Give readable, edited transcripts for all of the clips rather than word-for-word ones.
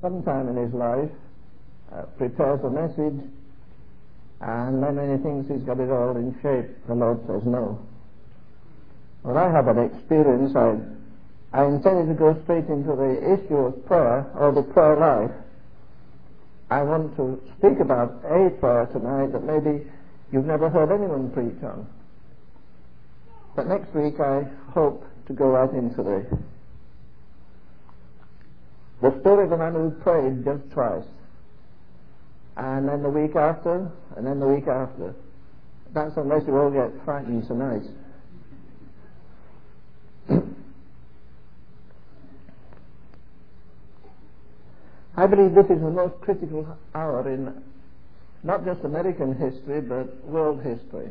sometime in his life, prepares a message, and then when he thinks he's got it all in shape, the Lord says no. Well, I have an experience. I intended to go straight into the issue of prayer, or the prayer life. I want to speak about a prayer tonight that maybe you've never heard anyone preach on. But next week I hope to go right into the story of the man who prayed just twice. And then the week after, and then the week after. That's unless you all get frightened tonight. I believe this is the most critical hour in not just American history, but world history.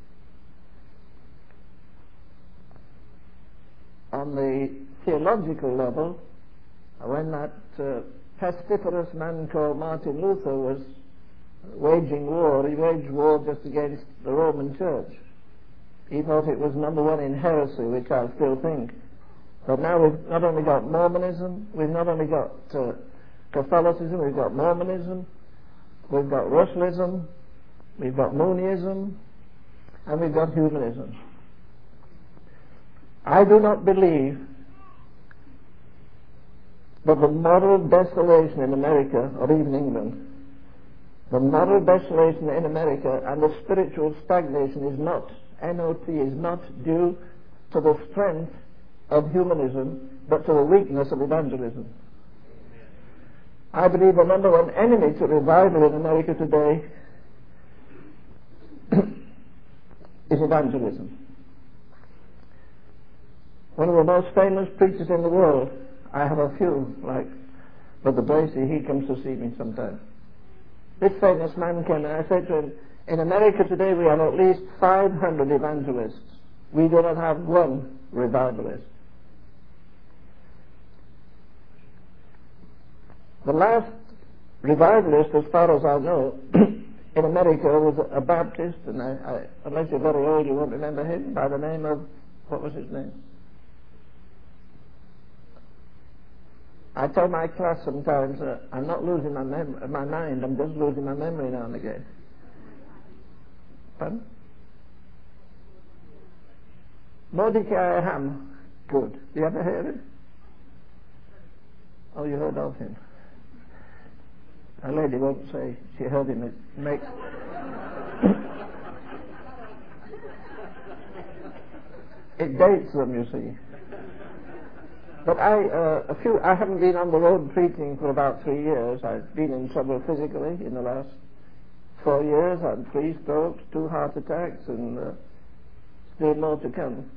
On the theological level, when that pestiferous man called Martin Luther was waging war, he waged war just against the Roman Church. He thought it was number one in heresy, which I still think. But now we've not only got Mormonism, we've not only got Catholicism, we've got Mormonism, we've got Russellism, we've got Mooneyism, and we've got humanism. I do not believe that the moral desolation in America, or even England, the moral desolation in America and the spiritual stagnation is not, NOT, is not due to the strength of humanism, but to the weakness of evangelism. I believe the number one enemy to revival in America today is evangelism. One of the most famous preachers in the world, I have a few, like Brother Bracey, he comes to see me sometimes. This famous man came and I said to him, in America today we have at least 500 evangelists. We do not have one revivalist. The last revivalist, as far as I know, in America was a Baptist, and unless you're very old you won't remember him, by the name of, what was his name? I tell my class sometimes I'm not losing my mind, I'm just losing my memory now and again. Pardon? Mordecai Ham. Good. Do you ever hear it? Oh, you heard of him. A lady won't say she heard him. It makes... it dates them, you see. But I haven't been on the road preaching for about 3 years. I've been in trouble physically in the last 4 years. I had 3 strokes, 2 heart attacks, and still more to come.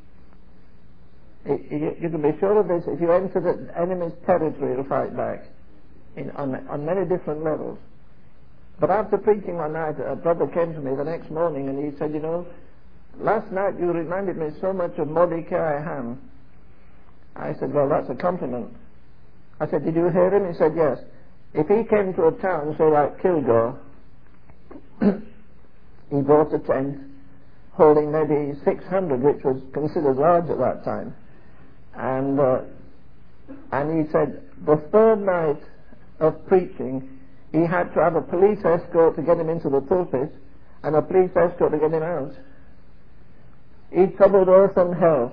You can be sure of this. If you enter the enemy's territory, you'll fight back on many different levels. But after preaching one night, a brother came to me the next morning and he said, you know, last night you reminded me so much of Mordecai Ham. I said, well, that's a compliment. I said, did you hear him? He said, yes. If he came to a town, say like Kilgore, he bought a tent holding maybe 600, which was considered large at that time. And he said, the third night of preaching, he had to have a police escort to get him into the pulpit and a police escort to get him out. He troubled earth and hell.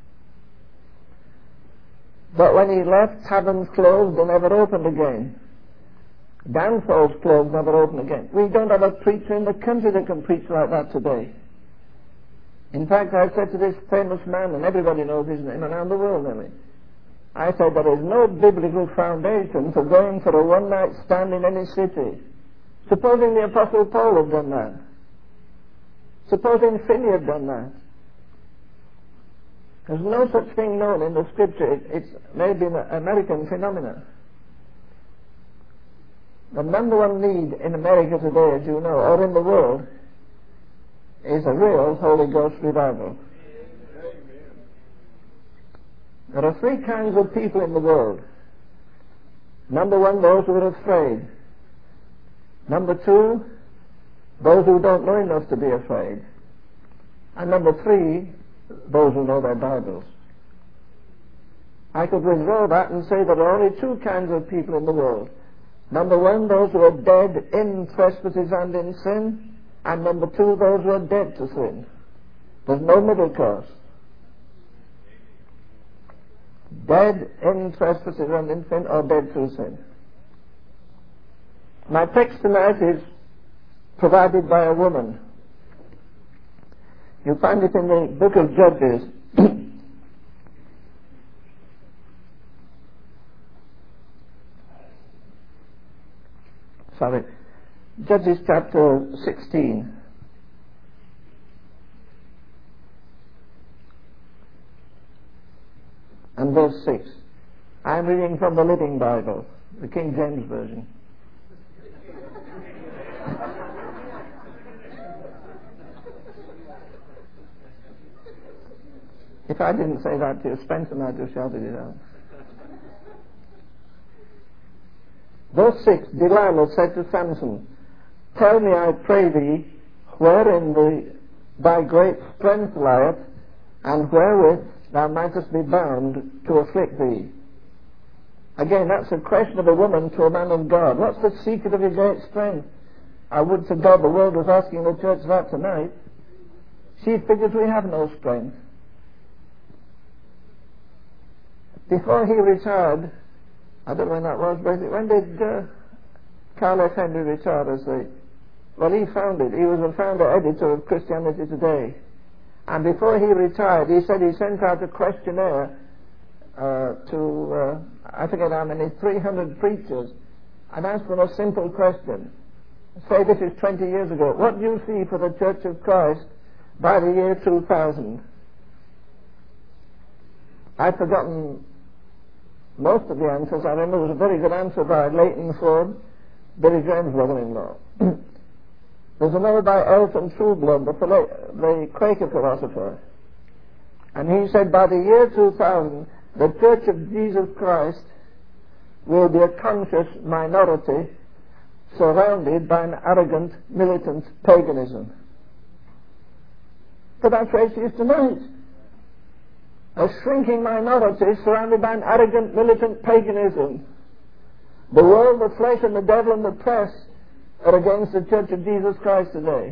But when he left, taverns closed, they never opened again. Dance halls closed, never opened again. We don't have a preacher in the country that can preach like that today. In fact, I said to this famous man, and everybody knows his name around the world, nearly, I said, there is no biblical foundation for going for a one-night stand in any city. Supposing the Apostle Paul had done that. Supposing Finney had done that. There's no such thing known in the Scripture. It's maybe an American phenomenon. The number one need in America today, as you know, or in the world, is a real Holy Ghost revival. There are 3 kinds of people in the world. Number 1, those who are afraid. Number 2, those who don't know enough to be afraid. And number 3, those who know their Bibles. I could withdraw that and say there are only two kinds of people in the world. Number one, those who are dead in trespasses and in sin, and number two, those who are dead to sin. There's no middle course. Dead in trespasses and in sin, or dead through sin. My text tonight is provided by a woman. You find it in the book of Judges. Judges chapter 16. And verse 6. I'm reading from the Living Bible, the King James Version. If I didn't say that to you, Spencer might have shouted it out. Verse 6, Delilah said to Samson, tell me, I pray thee, wherein thy great strength lieth, and wherewith thou mightest be bound to afflict thee. Again, that's a question of a woman to a man of God. What's the secret of your great strength? I would to God the world was asking the church that tonight. She figures we have no strength. Before he retired, I don't know when that was, but when did Carl F. Henry retire as well, he founded, he was the founder editor of Christianity Today. And before he retired, he said he sent out a questionnaire to, I forget how many, 300 preachers, and asked them a simple question. Say this is 20 years ago. What do you see for the Church of Christ by the year 2000? I've forgotten most of the answers. I remember there was a very good answer by Leighton Ford, Billy Graham's brother-in-law. There's another by Elton Trueblood, the Quaker philosopher. And he said by the year 2000, the Church of Jesus Christ will be a conscious minority surrounded by an arrogant, militant paganism. But that's where she is tonight. A shrinking minority surrounded by an arrogant, militant paganism. The world, the flesh, and the devil and the press are against the Church of Jesus Christ today.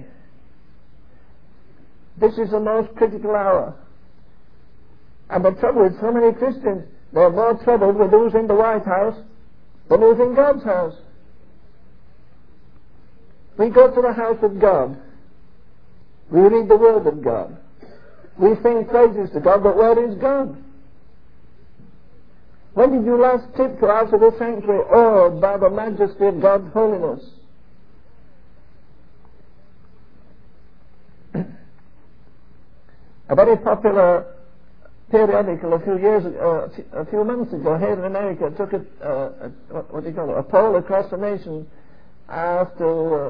This is the most critical hour. And the trouble is, so many Christians, they're more troubled with who's in the White House than who's in God's house. We go to the house of God. We read the Word of God. We sing praises to God, but where is God? When did you last tiptoe out of the sanctuary awed by the majesty of God's holiness? A very popular periodical a few months ago here in America took a poll across the nation after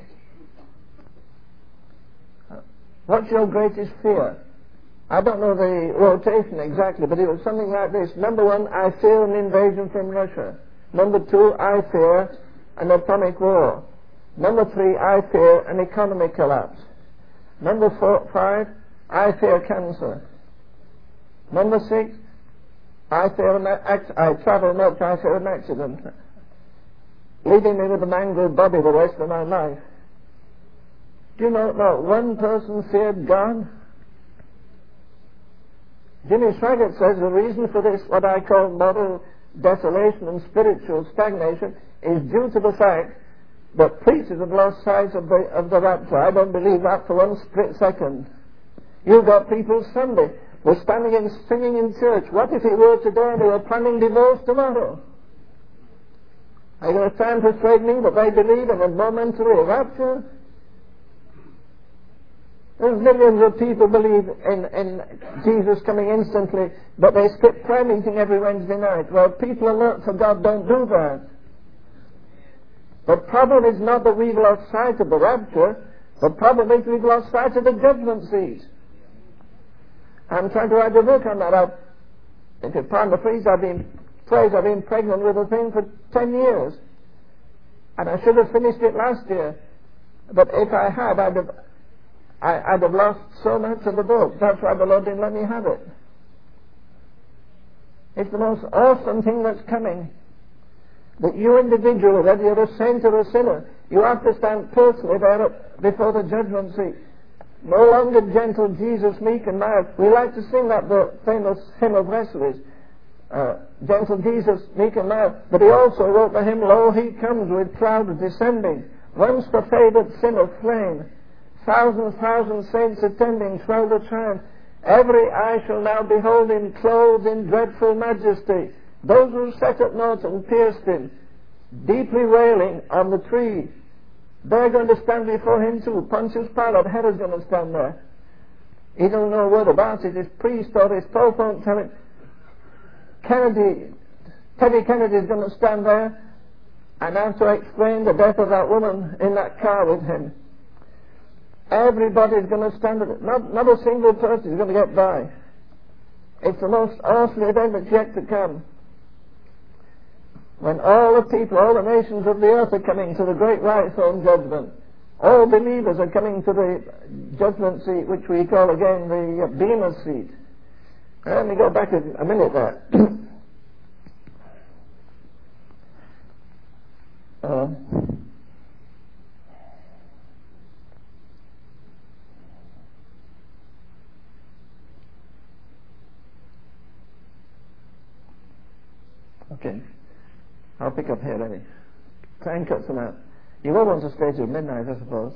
what's your greatest fear? I don't know the rotation exactly, but it was something like this. Number one, I fear an invasion from Russia. Number two, I fear an atomic war. Number three, I fear an economic collapse. Number five, I fear cancer. Number six, I travel much, I fear an accident, leaving me with a mangled body the rest of my life. Do you know not one person feared God? Jimmy Swaggart says the reason for this, what I call moral desolation and spiritual stagnation, is due to the fact that preachers have lost sight of the rapture. I don't believe that for one split second. You've got people Sunday, they're standing and singing in church. What if it were today and they were planning divorce tomorrow? Are you going to try and persuade me that they believe in a momentary rapture? There's millions of people believe in Jesus coming instantly, but they skip prayer meeting every Wednesday night. Well, people alert for God don't do that. The problem is not that we've lost sight of the rapture. The problem is we've lost sight of the judgment seat. I'm trying to write a book on that. If you pardon the phrase, I've been pregnant with a thing for 10 years. And I should have finished it last year. But if I had, I'd have lost so much of the book. That's why the Lord didn't let me have it. It's the most awesome thing that's coming. That you individually, whether you're a saint or a sinner, you have to stand personally there before the judgment seat. No longer gentle Jesus, meek and mild. We like to sing that, the famous hymn of Wesley's. Gentle Jesus, meek and mild. But he also wrote the hymn, Lo, he comes with clouds descending. Once the favored sinner slain. Thousands saints attending, shroud the triumph. Every eye shall now behold him clothed in dreadful majesty. Those who sat at naught and pierced him, deeply wailing on the tree, they're going to stand before him too. Pontius Pilate, Herod's going to stand there. He don't know a word about it. His priest or his pope won't tell him. Teddy Kennedy's going to stand there and have to explain the death of that woman in that car with him. Everybody's going to stand at it. Not a single person is going to get by. It's the most awesome event that's yet to come. When all the people, all the nations of the earth are coming to the great white throne judgment. All believers are coming to the judgment seat, which we call again the Bema seat. Let me go back a minute there. Okay. I'll pick up here, Lenny. Try and cut some out. You will want to stay till midnight, I suppose.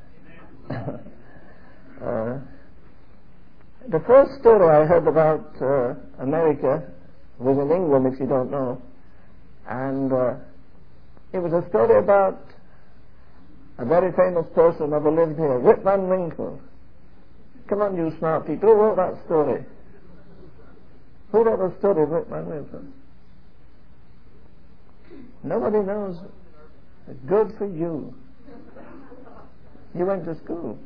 The first story I heard about America was in England, if you don't know. And it was a story about a very famous person who ever lived here, Rip Van Winkle. Come on, you smart people. Who wrote that story? Who wrote the story of Rip Van Winkle? Nobody knows. Good for you. You went to school.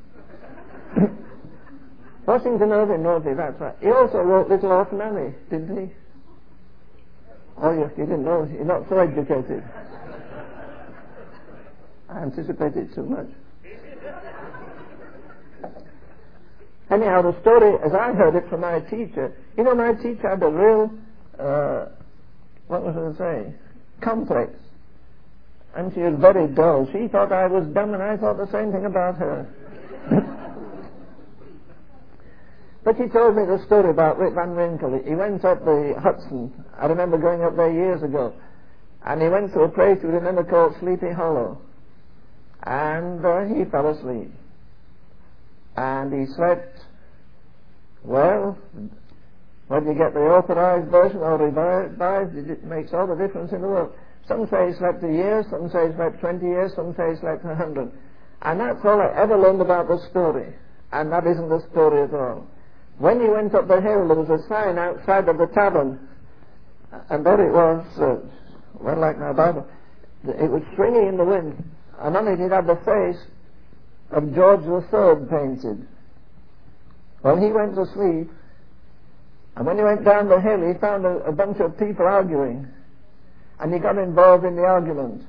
Washington Irving wrote it, that's right. He also wrote Little Orphan Annie, didn't he? Oh, yes, you didn't know. You're not so educated. I anticipated too much. Anyhow, the story, as I heard it from my teacher, you know, my teacher had a real, what was I saying? Complex. And she was very dull. She thought I was dumb, and I thought the same thing about her. But she told me the story about Rip Van Winkle. He went up the Hudson. I remember going up there years ago. And he went to a place you remember called Sleepy Hollow. And he fell asleep. And he slept, well, whether you get the authorized version or revised, it makes all the difference in the world. Some say he slept a year, some say he slept 20 years, some say he slept 100. And that's all I ever learned about the story. And that isn't the story at all. When he went up the hill, there was a sign outside of the tavern. And there it was, well, like my Bible. It was swinging in the wind. And on it had the face of George III painted. Well, he went to sleep. And when he went down the hill, he found a bunch of people arguing. And he got involved in the argument.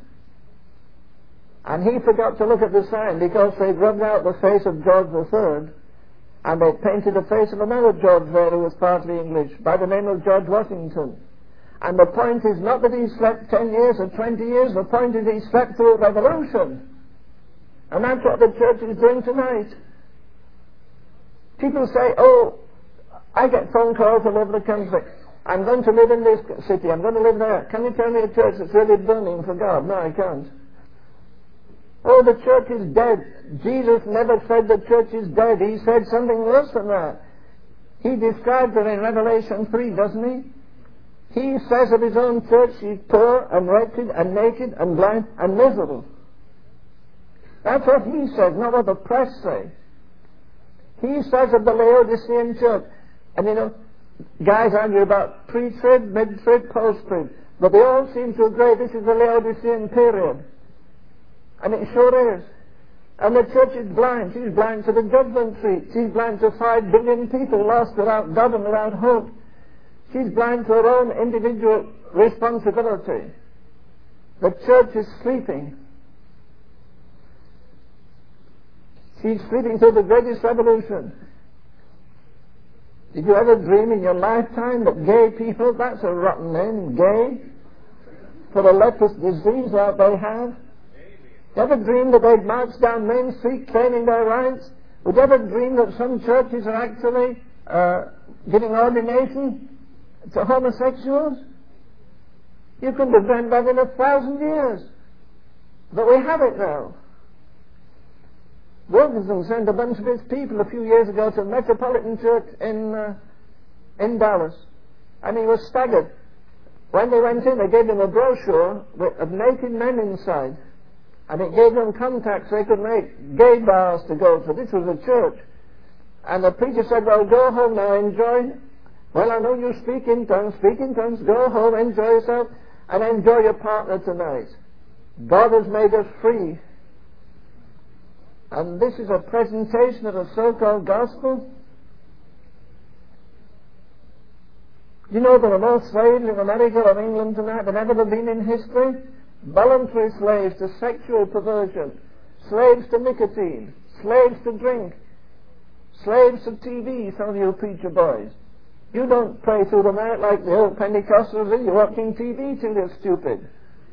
And he forgot to look at the sign because they'd rubbed out the face of George III and they painted the face of another George there who was partly English by the name of George Washington. And the point is not that he slept 10 years or 20 years, the point is he slept through a revolution. And that's what the church is doing tonight. People say, oh, I get phone calls all over the country. I'm going to live in this city, I'm going to live there. Can you tell me a church that's really burning for God? No, I can't. Oh, the church is dead. Jesus never said the church is dead. He said something worse than that. He described it in Revelation 3, doesn't he? He says of his own church, she's poor and wretched and naked and blind and miserable. That's what he says, not what the press say. He says of the Laodicean church, and you know, guys argue about pre-trib, mid-trib, post-trib, but they all seem to agree this is the Laodicean period. And it sure is. And the church is blind. She's blind to the judgment seat. She's blind to 5 billion people lost without God and without hope. She's blind to her own individual responsibility. The church is sleeping. She's sleeping through the greatest revolution. Did you ever dream in your lifetime that gay people, that's a rotten name, gay, for the leprous disease that they have? Did you ever dream that they'd march down Main Street claiming their rights? Would you ever dream that some churches are actually giving ordination to homosexuals? You couldn't have dreamed that in 1,000 years. But we have it now. Wilkinson sent a bunch of his people a few years ago to a Metropolitan Church in Dallas, and he was staggered. When they went in, they gave him a brochure of naked men inside, and it gave them contacts they could make, gay bars to go to. This was a church. And the preacher said, well, go home now, enjoy. Well, I know you speak in tongues, go home, enjoy yourself, and enjoy your partner tonight. God has made us free. And this is a presentation of a so-called gospel. You know there are more slaves in America or England tonight than ever have been in history? Voluntary slaves to sexual perversion, slaves to nicotine, slaves to drink, slaves to TV, some of you preacher boys. You don't pray through the night like the old Pentecostals do. You're watching TV till you're stupid.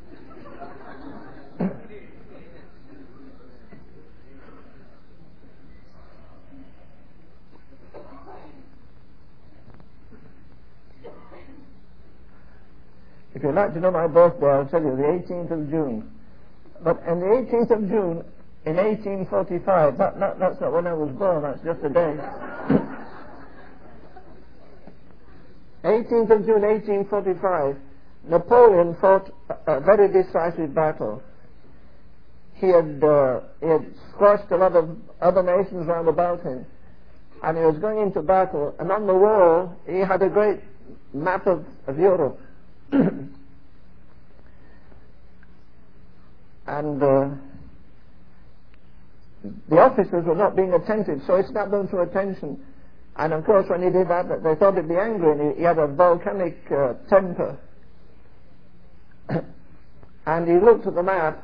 If you'd like to know my birthday, I'll tell you, the 18th of June. But on the 18th of June, in 1845, that's not when I was born, that's just a day. 18th of June, 1845, Napoleon fought a very decisive battle. He had squashed a lot of other nations round about him, and he was going into battle, and on the wall he had a great map of Europe. And the officers were not being attentive, so he snapped them to attention. And of course, when he did that, they thought he'd be angry, and he had a volcanic temper. And he looked at the map,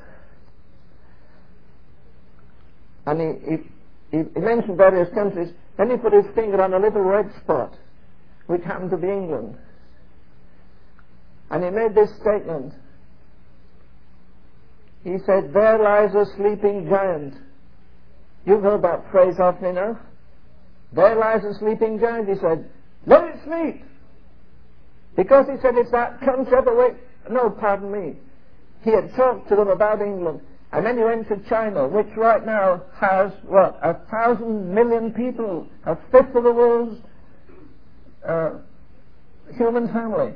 and he mentioned various countries. Then he put his finger on a little red spot, which happened to be England. And he made this statement. He said, there lies a sleeping giant. You've heard that phrase often enough. There lies a sleeping giant, he said. Let it sleep. Because he said, it's that country up away. No, pardon me. He had talked to them about England. And then he went to China, which right now has, 1,000 million people, a fifth of the world's human family.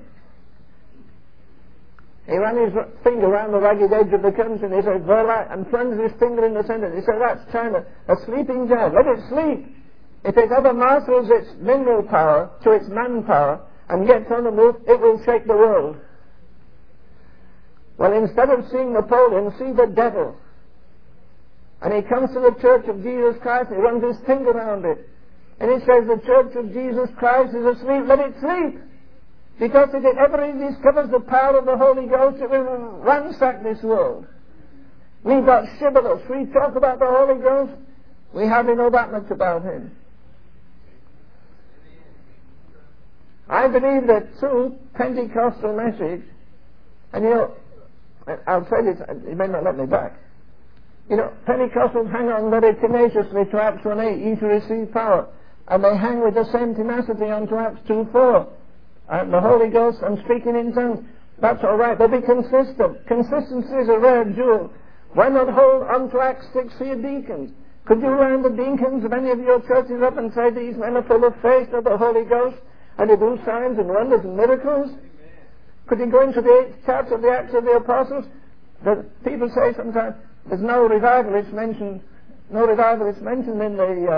He ran his finger around the ragged edge of the country, and he said, and plunged his finger in the center. He said, that's China, a sleeping giant. Let it sleep. If it ever masters its mineral power to its manpower and gets on the move, it will shake the world. Well, instead of seeing Napoleon, see the devil. And he comes to the Church of Jesus Christ, and he runs his finger around it. And he says, the Church of Jesus Christ is asleep, let it sleep. Because if it ever discovers the power of the Holy Ghost, it will ransack this world. We've got shibboleths. We talk about the Holy Ghost. We hardly know that much about him. I believe that true Pentecostal message, and I'll say this, you may not let me back. Pentecostals hang on very tenaciously to Acts 1:8, ye shall receive power. And they hang with the same tenacity on to Acts 2:4. And the Holy Ghost and speaking in tongues. That's all right. They'll be consistent. Consistency is a rare jewel. Why not hold on to Acts 6 for your deacons? Could you round the deacons of any of your churches up and say these men are full of faith of the Holy Ghost and they do signs and wonders and miracles? Could you go into the 8th chapter of the Acts of the Apostles? The people say sometimes there's no revivalist mentioned in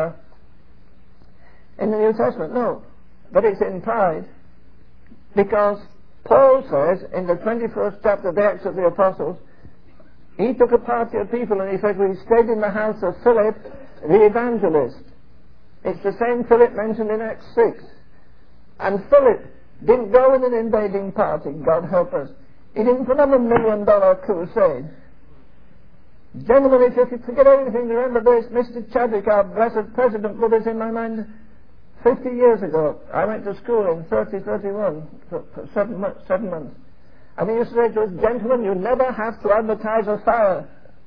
the New Testament. No, but it's implied. Because Paul says in the 21st chapter of the Acts of the Apostles, he took a party of people and he said, we stayed in the house of Philip the evangelist. It's the same Philip mentioned in Acts 6. And Philip didn't go with an invading party, God help us. He didn't put on $1 million crusade. Gentlemen, if you forget everything, remember this, Mr. Chadwick, our blessed president, put this in my mind 50 years ago, I went to school in 31 for 7 months. And he used to say to us, gentlemen, you never have to advertise a fire.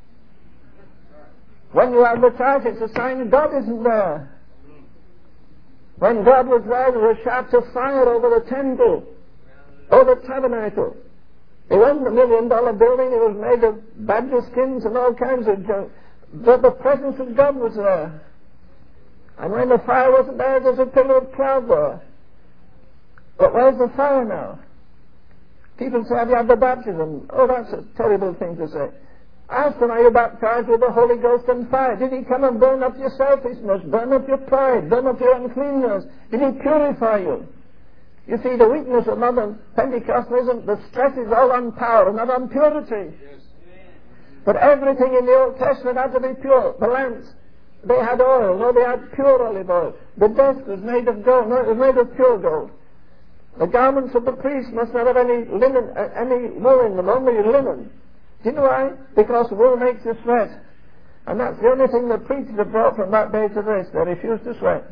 When you advertise, it's a sign God isn't there. When God was there was a shaft of fire over the temple, over the tabernacle. It wasn't $1 million building, it was made of badger skins and all kinds of junk. But the presence of God was there. And when the fire wasn't there, there's a pillar of cloud there. But where's the fire now? People say, have you had the baptism? Oh, that's a terrible thing to say. Ask them, are you baptized with the Holy Ghost and fire? Did he come and burn up your selfishness, burn up your pride, burn up your uncleanness? Did he purify you? You see, the weakness of modern Pentecostalism, the stress is all on power, not on purity. Yes. But everything in the Old Testament had to be pure. The lamps, they had oil. No, they had pure olive oil. The desk was made of gold. No, it was made of pure gold. The garments of the priest must not have any linen, any wool in them, only linen. Do you know why? Because wool makes you sweat. And that's the only thing the preachers have brought from that day to this. They refuse to sweat.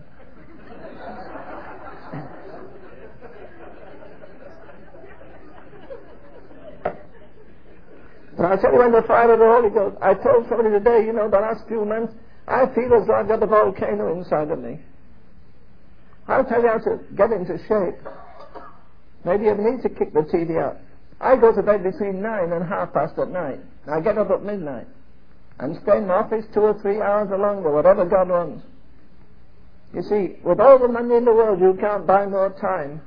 And I'll tell you, when the fire of the Holy Ghost, I told somebody today, you know, the last few months, I feel as though I've got a volcano inside of me. I'll tell you how to get into shape. Maybe you need to kick the TV out. I go to bed between 9 and 9:30 at night. I get up at midnight and stay in the office 2 or 3 hours or longer, whatever God wants. You see, with all the money in the world, you can't buy more time.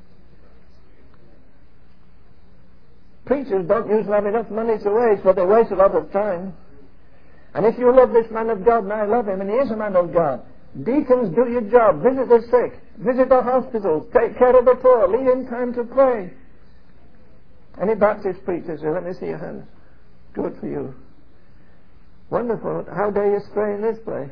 Preachers don't usually have enough money to waste, but they waste a lot of time. And if you love this man of God, and I love him, and he is a man of God, deacons, do your job. Visit the sick. Visit the hospitals. Take care of the poor. Leave in time to pray. Any Baptist preachers here? Let me see your hands. Good for you. Wonderful. How dare you stray in this place?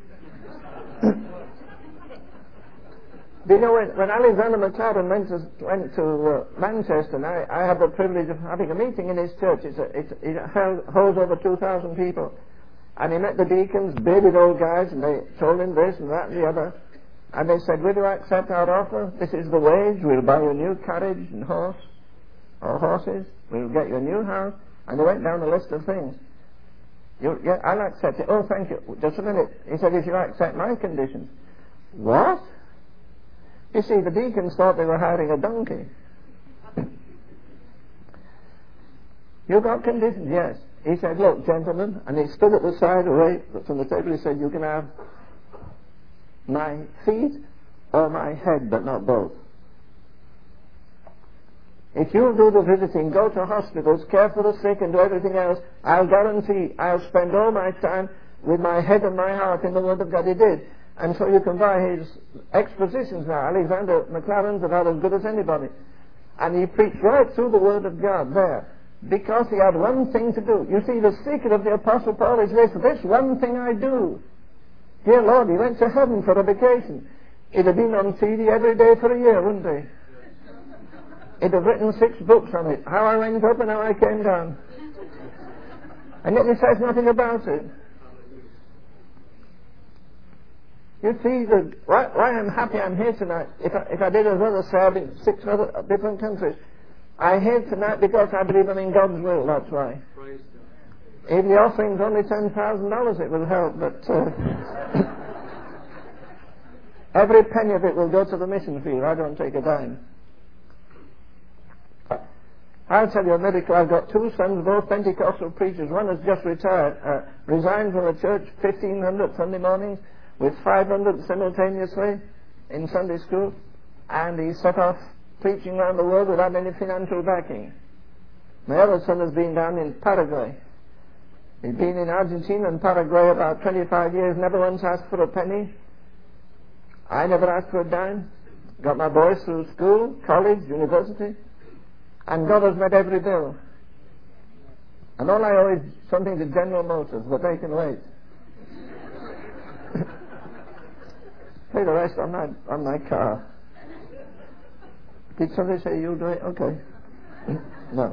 Do you know, when Alexander McLaren went to Manchester, and I had the privilege of having a meeting in his church. It holds over 2,000 people. And he met the deacons, bearded old guys, and they told him this and that and the other. And they said, will you accept our offer? This is the wage. We'll buy you a new carriage and horse, or horses. We'll get you a new house. And they went down a list of things. Yeah, I'll accept it. Oh, thank you. Just a minute. He said, if you accept my conditions. What? You see, the deacons thought they were hiring a donkey. You got conditions? Yes. He said, look, gentlemen, and he stood at the side away from the table. He said, you can have my feet or my head, but not both. If you do the visiting, go to hospitals, care for the sick, and do everything else, I'll guarantee I'll spend all my time with my head and my heart in the Word of God. He did. And so you can buy his expositions now. Alexander McLaren's about as good as anybody. And he preached right through the Word of God there. Because he had one thing to do. You see, the secret of the Apostle Paul is this one thing I do. Dear Lord, he went to heaven for a vacation. He'd have been on TV every day for a year, wouldn't he? He'd have written 6 books on it. How I went up and how I came down. And yet he says nothing about it. You see, why I'm happy I'm here tonight. If I did as others say, I've been 6 other different countries. I'm here tonight because I believe I'm in God's will, that's why. If the offering's only $10,000, it will help, but every penny of it will go to the mission field. I don't take a dime. I'll tell you a miracle. I've got 2 sons, both Pentecostal preachers. One has just retired, resigned from the church, 1,500 Sunday mornings, with 500 simultaneously in Sunday school, and he set off preaching around the world without any financial backing. My other son has been down in Paraguay. He's been in Argentina and Paraguay about 25 years, never once asked for a penny. I never asked for a dime. Got my boys through school, college, university, and God has met every bill. And all I owe is something to General Motors, but they can wait. Pay the rest on my car. Did somebody say you'll do it? Okay. No.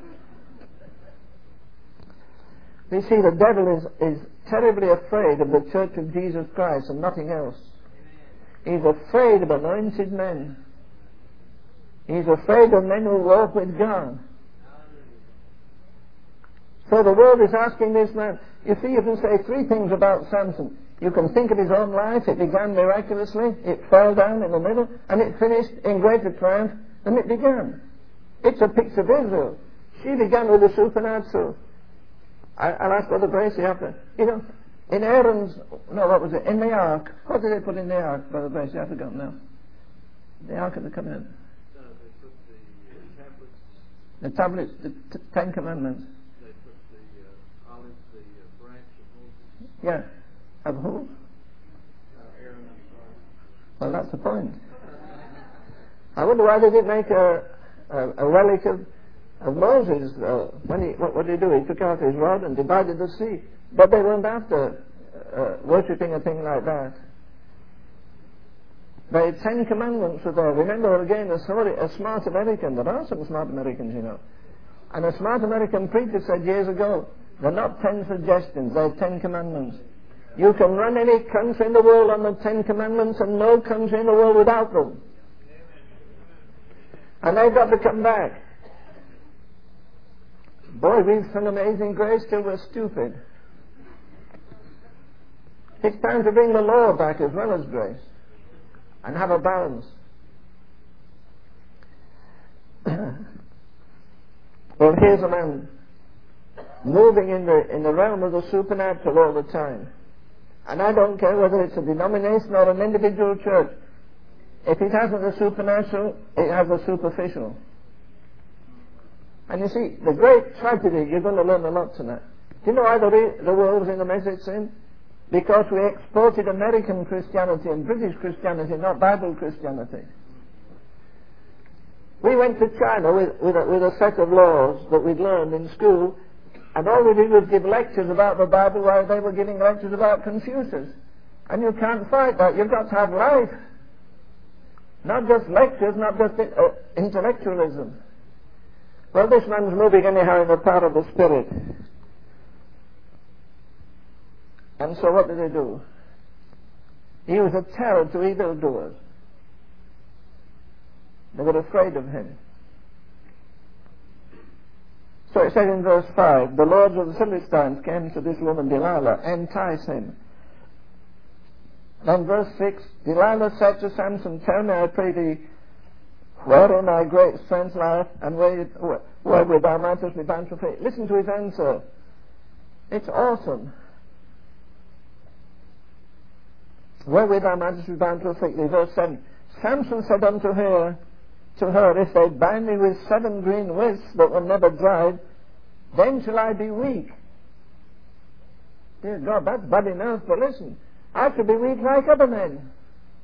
You see, the devil is terribly afraid of the Church of Jesus Christ and nothing else. He's afraid of anointed men. He's afraid of men who walk with God. So the world is asking this man. You see, you can say three things about Samson. You can think of his own life. It began miraculously. It fell down in the middle. And it finished in greater triumph than it began. It's a picture of Israel. She began with the supernatural. I'll ask Brother Bracey after. You know, in Aaron's, no, what was it? In the ark. What did they put in the ark, Brother Bracey? I forgot now. The ark of the covenant. They put the tablets. The tablets, the Ten Commandments. They put the olive, the branch of Moses. Yeah. Of who? Aaron, I'm sorry. Well, that's the point. I wonder why they didn't make a relic of Moses. What did he do? He took out his rod and divided the sea. But they weren't after worshipping a thing like that. The Ten Commandments were there. Remember again, a smart American. There are some smart Americans, you know. And a smart American preacher said years ago, they're not 10 suggestions, they're 10 commandments. You can run any country in the world on the 10 commandments and no country in the world without them. And they've got to come back. Boy, we've sung Amazing Grace till we're stupid. It's time to bring the law back as well as grace. And have a balance. Well, here's a man moving in the realm of the supernatural all the time. And I don't care whether it's a denomination or an individual church. If it hasn't the supernatural, it has the superficial. And you see, the great tragedy, you're going to learn a lot tonight. Do you know why the world was in the mess it's in? Because we exported American Christianity and British Christianity, not Bible Christianity. We went to China with a set of laws that we'd learned in school, and all we did was give lectures about the Bible while they were giving lectures about Confucius. And you can't fight that. You've got to have life. Not just lectures, not just intellectualism. Well, this man's moving anyhow in the power of the Spirit. And so what did they do? He was a terror to evildoers. They were afraid of him. So it says in verse 5, the lords of the Philistines came to this woman Delilah, entice him. Then verse 6, Delilah said to Samson, tell me, I pray thee, wherein thy great strength lieth, and wherewith thou mightest be bound to faith. Listen to his answer. It's awesome. Wherewith thou mightest be bound to faith. Verse 7, Samson said unto her, if they bind me with 7 green wisps that will never dry, then shall I be weak. Dear God, that's bad enough, but listen, I should be weak like other men.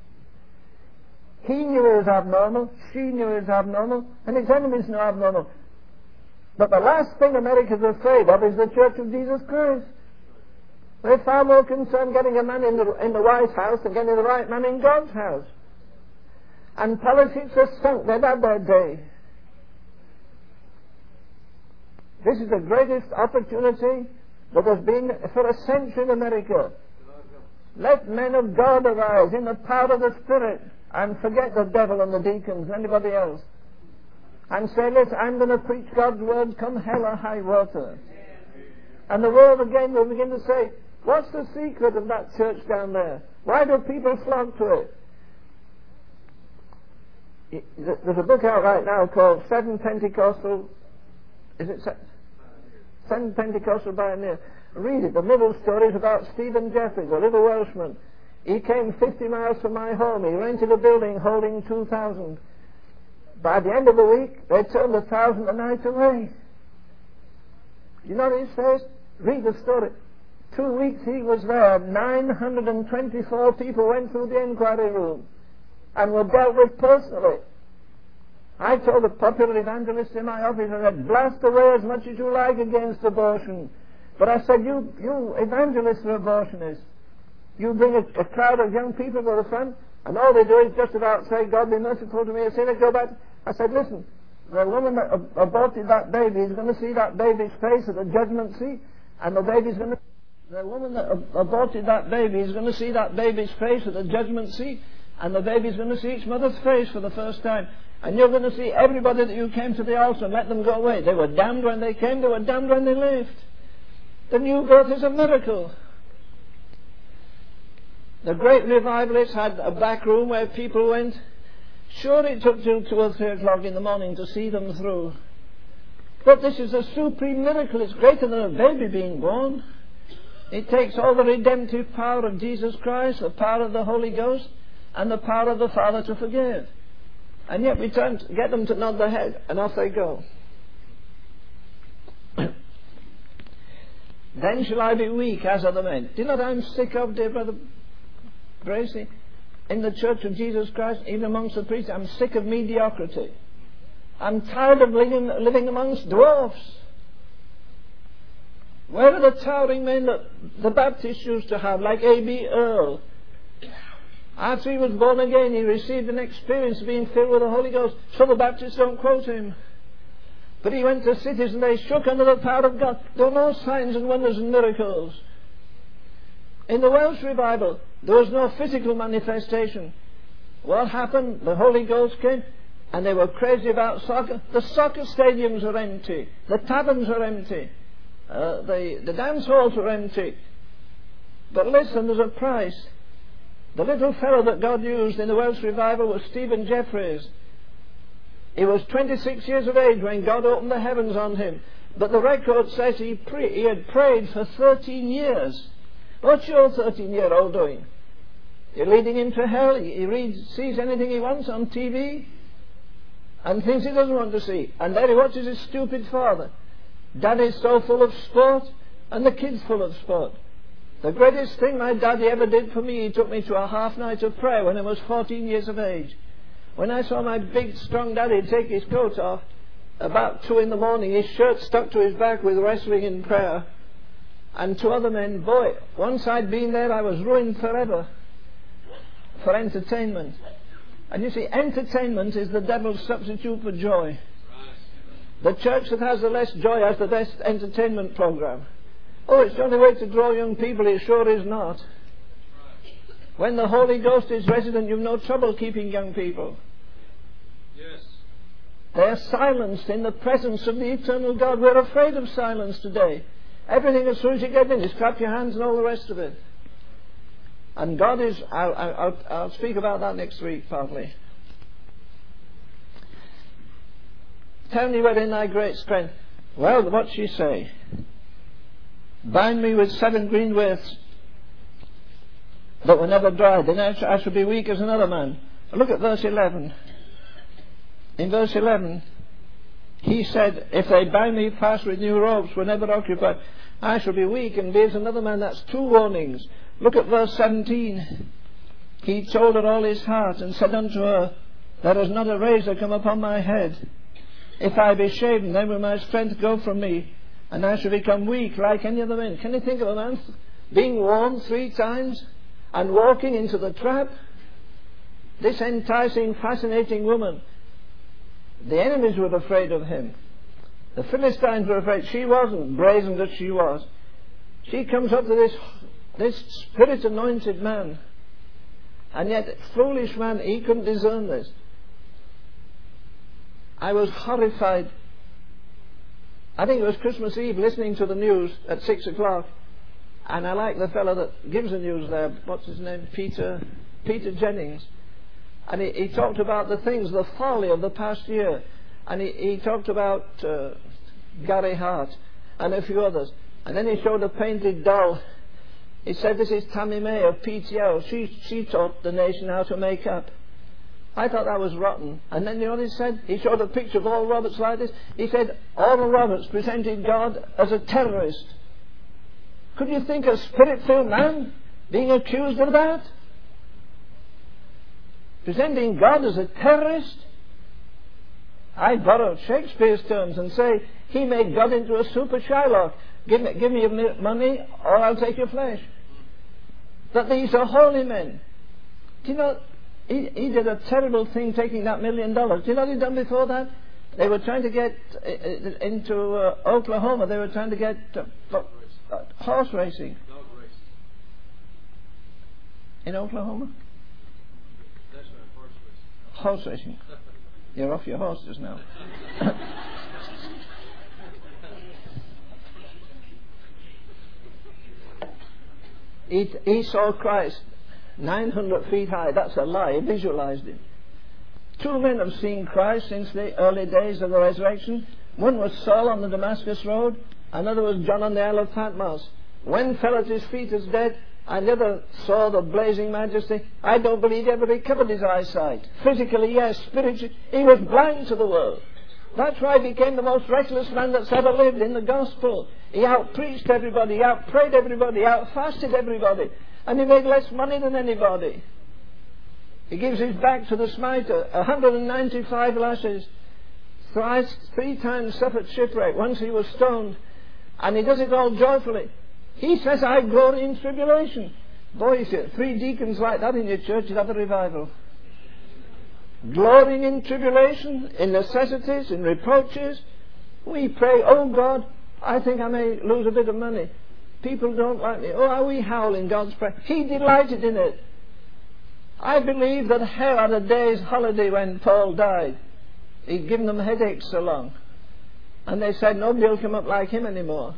He knew it was abnormal, she knew it was abnormal, and his enemies knew abnormal. But the last thing America's afraid of is the Church of Jesus Christ. They're far more concerned getting a man in the White House than getting the right man in God's house. And politics are sunk. They've had their day. This is the greatest opportunity that has been for a century in America. Let men of God arise in the power of the Spirit and forget the devil and the deacons and anybody else. And say, listen, I'm going to preach God's word come hell or high water. And the world again will begin to say, what's the secret of that church down there? Why do people flock to it? There's a book out right now called Seven Pentecostal Pioneers. Read it. The middle story is about Stephen Jeffries, a little Welshman. He came 50 miles from my home. He rented a building holding 2,000. By the end of the week, they turned 1,000 a night away. You know what he says? Read the story. 2 weeks he was there. 924 people went through the inquiry room and were dealt with personally. I told the popular evangelist in my office, I said, blast away as much as you like against abortion. But I said, you evangelists are abortionists. You bring a crowd of young people to the front, and all they do is just about say, God be merciful to me, a sinner, go back. I said, listen, the woman that aborted that baby is going to see that baby's face at the judgment seat, and the woman that aborted that baby is going to see that baby's face at the judgment seat, And the baby's going to see its mother's face for the first time. And you're going to see everybody that you came to the altar and let them go away. They were damned when they came, they were damned when they left. The new birth is a miracle. The great revivalists had a back room where people went. Sure, it took till 2 or 3 o'clock in the morning to see them through. But this is a supreme miracle. It's greater than a baby being born. It takes all the redemptive power of Jesus Christ, the power of the Holy Ghost, and the power of the Father to forgive. And yet we try to get them to nod their head, and off they go. Then shall I be weak as other men. Do you know what I'm sick of, dear Brother Bracy? In the Church of Jesus Christ, even amongst the priests, I'm sick of mediocrity. I'm tired of living amongst dwarfs. Where are the towering men that the Baptists used to have, like A.B. Earl? After he was born again, he received an experience of being filled with the Holy Ghost. So the Baptists don't quote him. But he went to cities and they shook under the power of God. There were no signs and wonders and miracles. In the Welsh revival, there was no physical manifestation. What happened? The Holy Ghost came and they were crazy about soccer. The soccer stadiums are empty. The taverns are empty. The dance halls are empty. But listen, there's a price. The little fellow that God used in the Welsh revival was Stephen Jeffries. He was 26 years of age when God opened the heavens on him. But the record says he had prayed for 13 years. What's your 13-year-old doing? You're leading him to hell. He sees anything he wants on TV and thinks he doesn't want to see. And then he watches his stupid father. Daddy's so full of sport and the kid's full of sport. The greatest thing my daddy ever did for me, he took me to a half night of prayer when I was 14 years of age. When I saw my big strong daddy take his coat off about 2 in the morning, his shirt stuck to his back with wrestling in prayer, and 2 other men, boy, once I'd been there I was ruined forever for entertainment. And you see, entertainment is the devil's substitute for joy. The church that has the less joy has the best entertainment program. Oh, it's the only way to draw young people. It sure is not. When the Holy Ghost is resident, you've no trouble keeping young people. Yes. They're silenced in the presence of the eternal God. We're afraid of silence today. Everything, as soon as you get in, is clap your hands and all the rest of it. And God is... I'll speak about that next week, partly. Tell me wherein thy great strength. Well, what's she say? Bind me with 7 green withs that were never dried, then I shall be weak as another man. Look at verse 11. In verse 11, he said, if they bind me fast with new ropes, were never occupied, I shall be weak and be as another man. That's 2 warnings. Look at verse 17. He told her all his heart and said unto her, there is not a razor come upon my head. If I be shaven, then will my strength go from me, and I shall become weak like any other man. Can you think of a man being warned 3 times and walking into the trap? This enticing, fascinating woman. The enemies were afraid of him. The Philistines were afraid. She wasn't, brazen that she was. She comes up to this spirit-anointed man. And yet, foolish man, he couldn't discern this. I was horrified. I think it was Christmas Eve, listening to the news at 6 o'clock. And I like the fellow that gives the news there. What's his name? Peter Jennings. And he talked about the things, the folly of the past year. And he talked about Gary Hart and a few others. And then he showed a painted doll. He said, this is Tammy May of PTL. She taught the nation how to make up. I thought that was rotten. And then you know what he said? He showed a picture of Oral Roberts like this. He said, Oral Roberts presented God as a terrorist. Could you think a spirit-filled man being accused of that? Presenting God as a terrorist? I borrowed Shakespeare's terms and say, he made God into a super Shylock. Give me your money or I'll take your flesh. That these are holy men. Do you know, he did a terrible thing taking that $1 million. Do you know what he'd done before that? They were trying to get into Oklahoma. They were trying to get horse racing. In Oklahoma? Horse racing. You're off your horses now. He saw Christ 900 feet high. That's a lie. He visualized him. 2 men have seen Christ since the early days of the resurrection. One was Saul on the Damascus road. Another was John on the Isle of Patmos. One fell at his feet as dead, and the other saw the blazing majesty. I don't believe he ever recovered his eyesight. Physically, yes. Spiritually, he was blind to the world. That's why he became the most reckless man that's ever lived in the gospel. He out-preached everybody, he out-prayed everybody, he out-fasted everybody, and he made less money than anybody. He gives his back to the smiter, 195 lashes, three times suffered shipwreck, once he was stoned, and he does it all joyfully. He says, I glory in tribulation. Boy, if you had 3 deacons like that in your church, you'd have a revival. Glorying in tribulation, in necessities, in reproaches. We pray, oh God, I think I may lose a bit of money. People don't like me. Oh, how we howl in God's prayer. He delighted in it. I believe that hell had a day's holiday when Paul died. He'd given them headaches so long. And they said, nobody will come up like him anymore.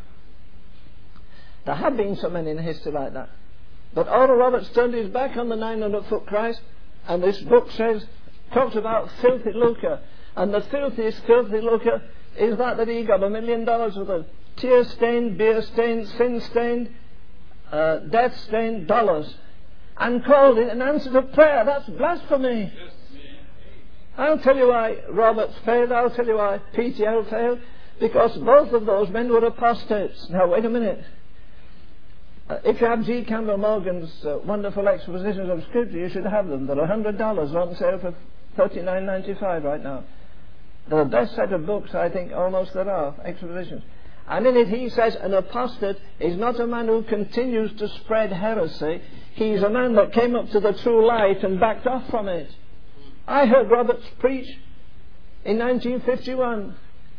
There have been so many in history like that. But Oral Roberts turned his back on the 900-foot Christ, and this book talks about filthy lucre. And the filthiest filthy lucre is that he got $1 million worth of tear-stained, beer-stained, sin-stained, death-stained dollars, and called it an answer to prayer. That's blasphemy. I'll tell you why Roberts failed. I'll tell you why PTL failed. Because both of those men were apostates. Now, wait a minute. If you have G. Campbell Morgan's wonderful expositions of Scripture, you should have them. They're $100 on sale for $39.95 right now. They're the best set of books, I think, almost there are, expositions. And in it he says an apostate is not a man who continues to spread heresy. He's a man that came up to the true light and backed off from it. I heard Roberts preach in 1951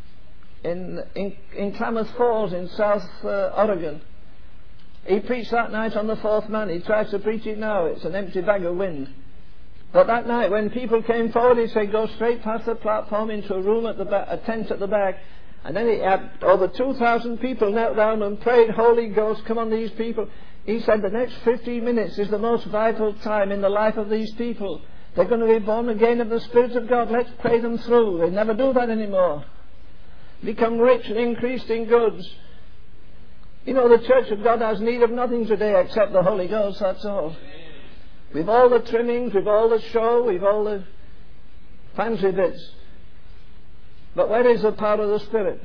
in Klamath Falls in South Oregon. He preached that night on the 4th man. He tries to preach it now. It's an empty bag of wind. But that night when people came forward, he said, go straight past the platform into a room at the back, a tent at the back. And then he had over 2,000 people knelt down and prayed, Holy Ghost, come on these people. He said the next 15 minutes is the most vital time in the life of these people. They're going to be born again of the Spirit of God. Let's pray them through. They never do that anymore. Become rich and increased in goods. You know, the Church of God has need of nothing today except the Holy Ghost, that's all. We've all the trimmings, we've all the show, we've all the fancy bits. But where is the power of the Spirit?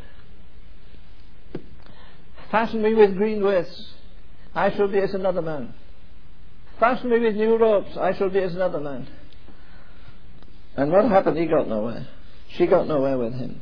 Fasten me with green withs, I shall be as another man. Fasten me with new ropes, I shall be as another man. And what happened? He got nowhere. She got nowhere with him.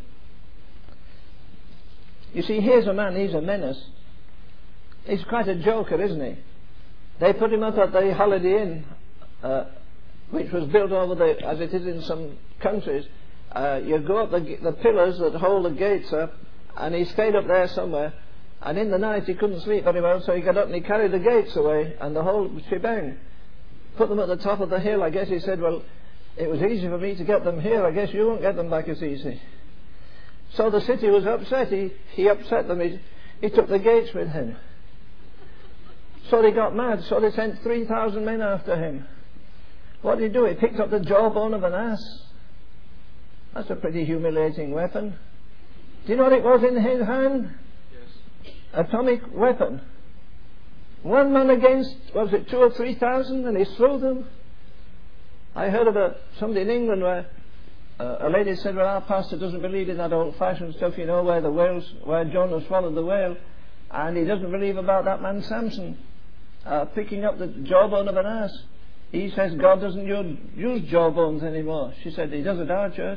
You see, here's a man, he's a menace. He's quite a joker, isn't he? They put him up at the Holiday Inn, which was built over the, as it is in some countries. You go up the pillars that hold the gates up, and he stayed up there somewhere. And in the night he couldn't sleep very well, so he got up and he carried the gates away and the whole shebang. Put them at the top of the hill. I guess he said, well, it was easy for me to get them here. I guess you won't get them back as easy. So the city was upset. He upset them. He took the gates with him. So they got mad. So they sent 3,000 men after him. What did he do? He picked up the jawbone of an ass. That's a pretty humiliating weapon. Do you know what it was in his hand? Yes. Atomic weapon. One man against, was it 2,000 or 3,000, and he slew them. I heard about somebody in England where a lady said, well, our pastor doesn't believe in that old-fashioned stuff, you know, where Jonah swallowed the whale, and he doesn't believe about that man Samson picking up the jawbone of an ass. He says God doesn't use jawbones anymore. She said, he does at our church.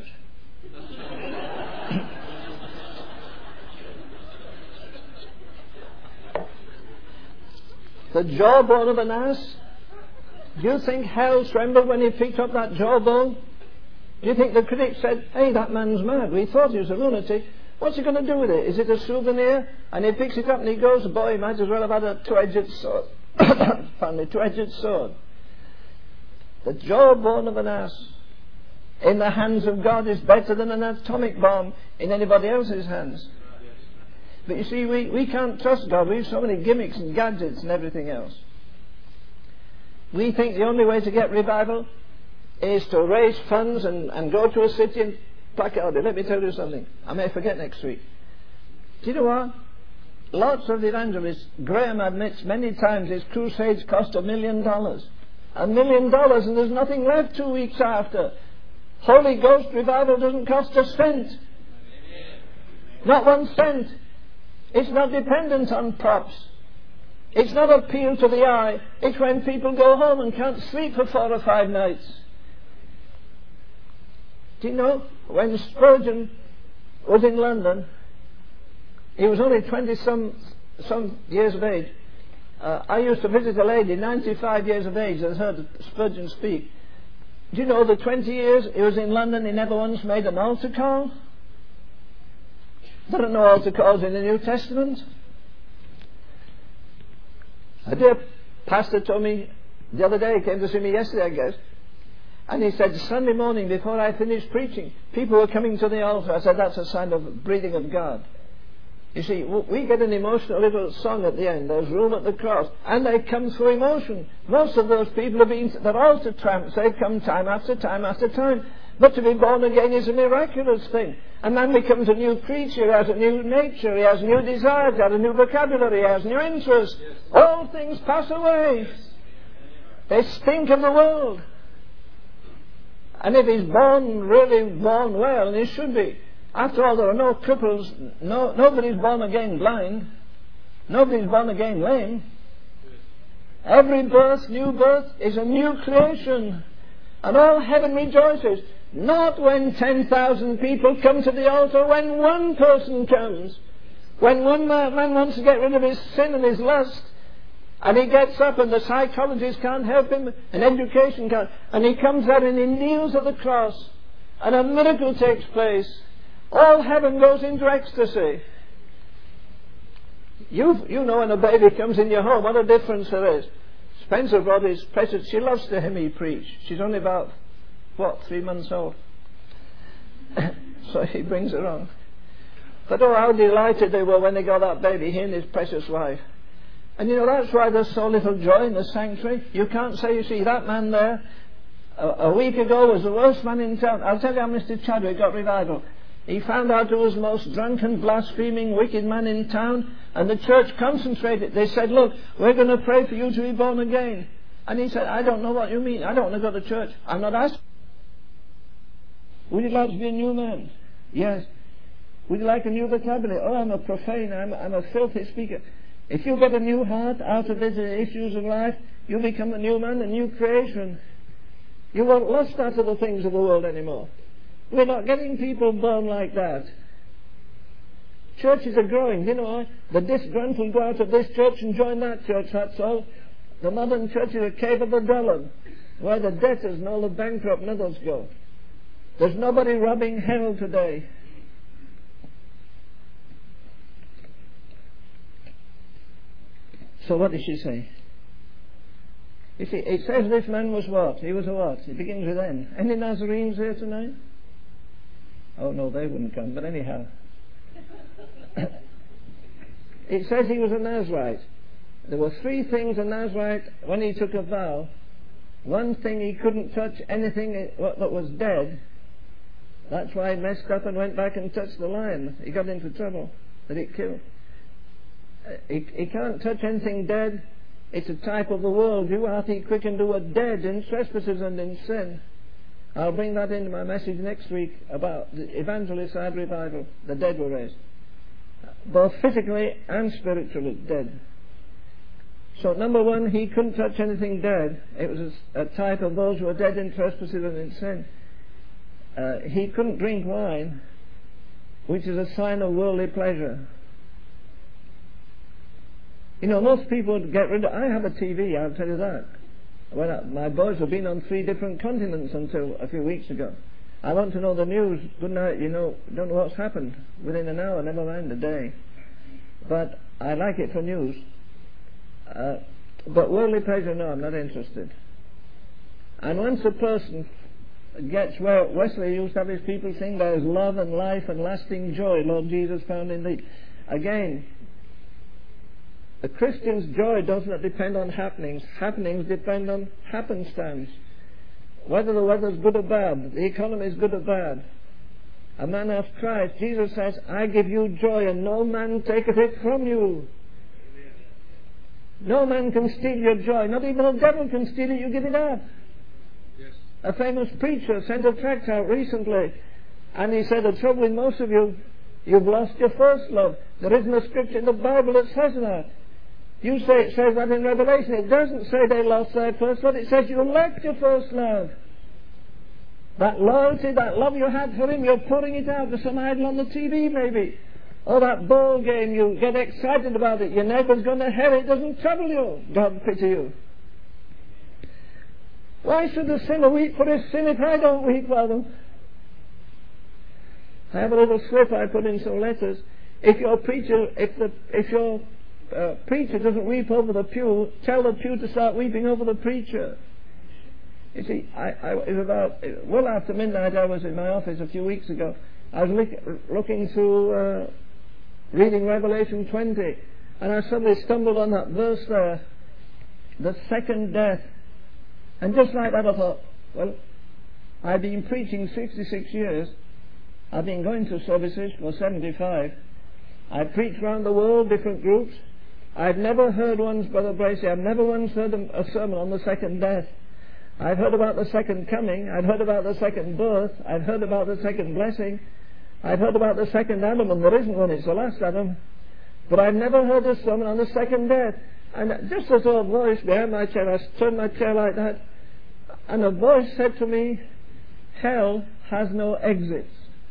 The jawbone of an ass? Do you think hell trembled when he picked up that jawbone? Do you think the critics said, hey, that man's mad, we thought he was a lunatic, what's he going to do with it? Is it a souvenir? And he picks it up and he goes, boy, he might as well have had a two-edged sword. Pardon me, two-edged sword. The jawbone of an ass. in the hands of God is better than an atomic bomb in anybody else's hands. But you see, we can't trust God. We have so many gimmicks and gadgets and everything else. We think the only way to get revival is to raise funds and go to a city and placard it. Let me tell you something. I may forget next week. Do you know what? Lots of evangelists, Graham admits many times his crusades cost $1 million. $1 million, and there's nothing left 2 weeks after. Holy Ghost revival doesn't cost a cent. Not 1 cent. It's not dependent on props. It's not appeal to the eye. It's when people go home and can't sleep for 4 or 5 nights. Do you know, when Spurgeon was in London, he was only 20-some years of age. I used to visit a lady, 95 years of age, that heard Spurgeon speak. Do you know, the 20 years he was in London, he never once made an altar call? There are no altar calls in the New Testament. A dear pastor told me the other day, he came to see me yesterday, I guess, and he said, Sunday morning before I finished preaching, people were coming to the altar. I said, that's a sign of breathing of God. You see, we get an emotional little song at the end, there's room at the cross, and they come through emotion. Most of those people have been, they're altar tramps, they've come time after time after time. But to be born again is a miraculous thing. And man becomes a new creature, he has a new nature, he has new desires, he has a new vocabulary, he has new interests. All things pass away. They stink of the world. And if he's really born well, and he should be. After all, there are no cripples, nobody's born again blind, nobody's born again lame. Every birth, new birth, is a new creation. And all heaven rejoices. Not when 10,000 people come to the altar, when one person comes. When one man wants to get rid of his sin and his lust, and he gets up and the psychologists can't help him, and education can't, and he comes out and he kneels at the cross, and a miracle takes place. All heaven goes into ecstasy. You know when a baby comes in your home, what a difference there is. Spencer brought his precious, she loves to hear me preach. She's only about, 3 months old. So he brings her on. But oh, how delighted they were when they got that baby, he and his precious wife. And you know, that's why there's so little joy in the sanctuary. You can't say, you see, that man there, a week ago was the worst man in town. I'll tell you how Mr. Chadwick got revival. He found out who was the most drunken, blaspheming, wicked man in town, and the church concentrated. They said, look, we're going to pray for you to be born again. And he said, I don't know what you mean. I don't want to go to church. I'm not asking. Would you like to be a new man? Yes. Would you like a new vocabulary? Oh, I'm a profane, I'm a filthy speaker. If you get a new heart out of these issues of life, you become a new man, a new creation. You won't lust after the things of the world anymore. We're not getting people born like that. Churches are growing. You know, the disgruntled go out of this church and join that church, that's all. The modern church is a cave of Adullam, where the debtors and all the bankrupt and others go. There's nobody robbing hell today. So what did she say? You see, it says this man was what? He was a what? It begins with N. Any Nazarenes here tonight? Oh no, they wouldn't come, but anyhow. It says he was a Nazarite. There were 3 things a Nazarite, when he took a vow. One thing, he couldn't touch anything that was dead. That's why he messed up and went back and touched the lion. He got into trouble that it killed. He can't touch anything dead. It's a type of the world. You hath he quickened who are dead in trespasses and in sin. I'll bring that into my message next week about the evangelist-side revival. The dead were raised, both physically and spiritually dead. So number 1, he couldn't touch anything dead. It was a type of those who are dead in trespasses and in sin. He couldn't drink wine, which is a sign of worldly pleasure. You know, most people get rid of... I have a TV, I'll tell you that. My boys have been on 3 different continents until a few weeks ago. I want to know the news. Good night, you know, don't know what's happened within an hour, never mind a day. But I like it for news. But worldly pleasure, no, I'm not interested. And once a person gets where Wesley used to have his people sing, "There is love and life and lasting joy, Lord Jesus, found in thee." Again, a Christian's joy does not depend on happenings. Happenings depend on happenstance. Whether the weather's good or bad, the economy is good or bad. A man of Christ, Jesus says, "I give you joy, and no man taketh it from you." No man can steal your joy. Not even the devil can steal it. You give it up. Yes. A famous preacher sent a tract out recently, and he said, "The trouble with most of you, you've lost your first love." There isn't a scripture in the Bible that says that. You say it says that in Revelation. It doesn't say they lost their first love. It says you left your first love. That loyalty, that love you had for him, you're pouring it out to some idol on the TV maybe. Or that ball game, you get excited about it. Your neighbour's gone to hell, it doesn't trouble you. God pity you. Why should the sinner weep for his sin if I don't weep for them? I have a little slip I put in some letters. If your preacher doesn't weep over the pew, tell the pew to start weeping over the preacher. You see, it was about well after midnight. I was in my office a few weeks ago. I was looking through, reading Revelation 20, and I suddenly stumbled on that verse there, the second death. And just like that I thought, well, I've been preaching 66 years. I've been going to services for 75. I've preached around the world, different groups. I've never heard once, Brother Bracey, I've never once heard a sermon on the second death. I've heard about the second coming. I've heard about the second birth. I've heard about the second blessing. I've heard about the second Adam, and there isn't one, it's the last Adam. But I've never heard a sermon on the second death. And just as a voice behind my chair, I turned my chair like that, and a voice said to me, "Hell has no exits."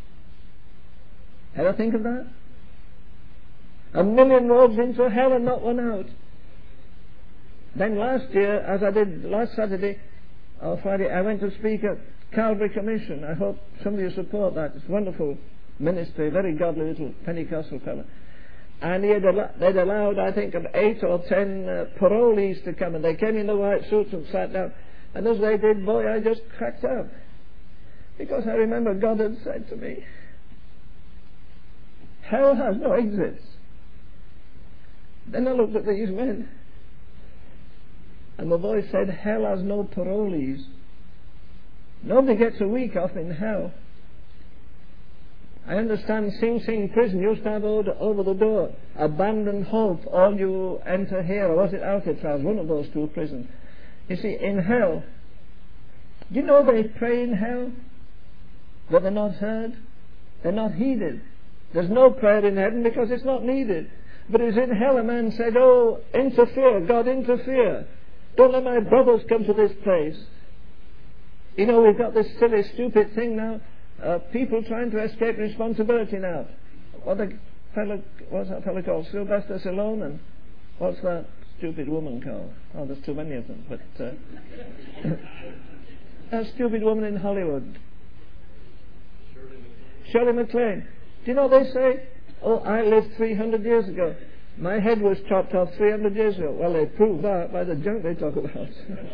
Ever think of that? 1,000,000 roads into hell and not one out. Then last year, as I did last Saturday or Friday, I went to speak at Calvary Commission. I hope some of you support that. It's wonderful ministry, very godly little Pentecostal fellow. And they'd allowed, I think, 8 or 10 parolees to come, and they came in the white suits and sat down. And as they did, boy, I just cracked up. Because I remember God had said to me, "Hell has no exits." Then I looked at these men, and the voice said, "Hell has no parolees." Nobody gets a week off in hell. I understand Sing Sing prison used to have over the door, "Abandon hope, all you enter here," or was it Alcatraz, one of those two prisons. You see, in hell, do you know they pray in hell, but they're not heard? They're not heeded. There's no prayer in heaven because it's not needed. But as in hell, a man said, "Oh, interfere, God, interfere. Don't let my brothers come to this place." You know, we've got this silly, stupid thing now, people trying to escape responsibility now. What's that fellow called? Sylvester Stallone, and what's that stupid woman called? Oh, there's too many of them, but that stupid woman in Hollywood. Shirley MacLaine. Do you know they say, "Oh, I lived 300 years ago. My head was chopped off 300 years ago." Well, they prove that by the junk they talk about.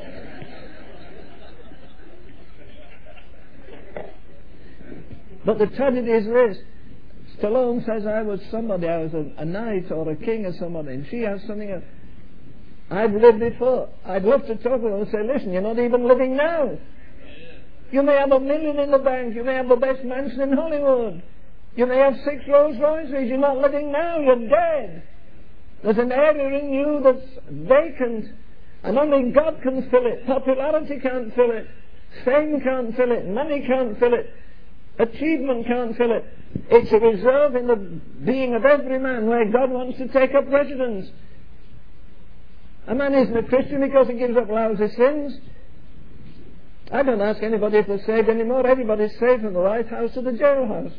But the tragedy is this. Stallone says, "I was somebody, I was a knight or a king or somebody," and she has something else. I've lived before. I'd love to talk with her and say, "Listen, you're not even living now. You may have $1 million in the bank. You may have the best mansion in Hollywood. You may have 6 Rolls Royces. You're not living now. You're dead. There's an area in you that's vacant, and only God can fill it. Popularity can't fill it. Fame can't fill it. Money can't fill it. Achievement can't fill it. It's a reserve in the being of every man where God wants to take up residence. A man isn't a Christian because he gives up lousy sins. I don't ask anybody if they're saved anymore. Everybody's saved from the White House to the jailhouse.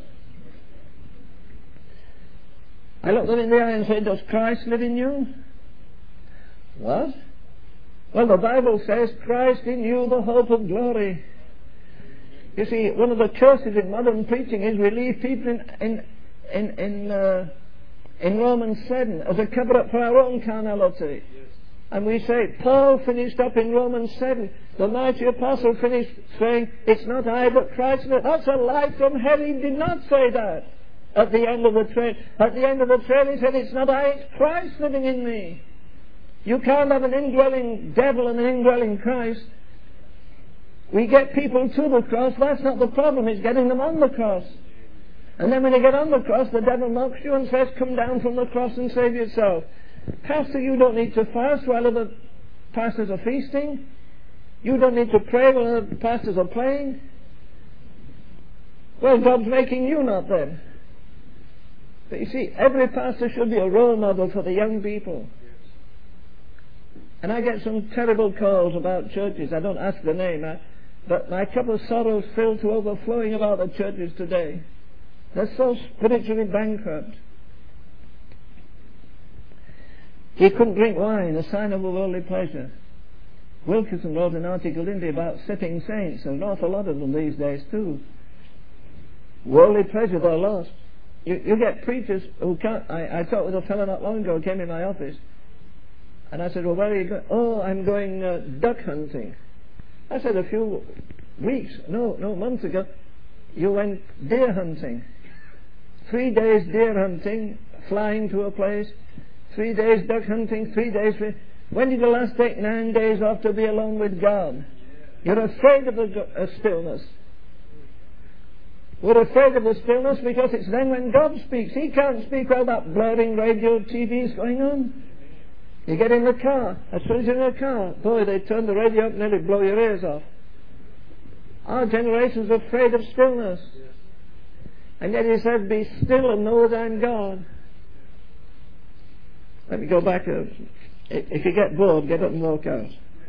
I looked them in the eye and said, "Does Christ live in you?" What? Well, the Bible says, "Christ in you, the hope of glory." You see, one of the curses in modern preaching is we leave people in Romans 7 as a cover-up for our own carnality. And we say, Paul finished up in Romans 7. The mighty apostle finished saying, it's not I but Christ. That's a lie from hell. He did not say that at the end of the trail. At the end of the trail he said, it's not I, it's Christ living in me. You can't have an indwelling devil and an indwelling Christ. We get people to the cross. That's not the problem. It's getting them on the cross. And then when they get on the cross, the devil mocks you and says, come down from the cross and save yourself. Pastor, you don't need to fast while other pastors are feasting. You don't need to pray while other pastors are playing. Well, God's making you, not them. But you see, every pastor should be a role model for the young people. And I get some terrible calls about churches. I don't ask the name, but my cup of sorrow is filled to overflowing about the churches today. They're so spiritually bankrupt. He couldn't drink wine, a sign of a worldly pleasure. Wilkerson wrote an article, didn't he, about sipping saints. There's an awful lot of them these days too. Worldly pleasure, they're lost. You get preachers who can't... I talked with a fellow not long ago who came in my office, and I said, well, where are you going? Oh, I'm going duck hunting. I said, a few weeks, months ago, you went deer hunting. 3 days deer hunting, flying to a place, 3 days duck hunting, 3 days... When did you last take 9 days off to be alone with God? You're afraid of the stillness. We're afraid of the stillness because it's then when God speaks. He can't speak while that blaring radio TV is going on. You get in the car. As soon as you're in the car, boy, they turn the radio up and nearly blow your ears off. Our generation's afraid of stillness. And yet he says, be still and know that I'm God. Let me go back. If you get bored, get up and walk out.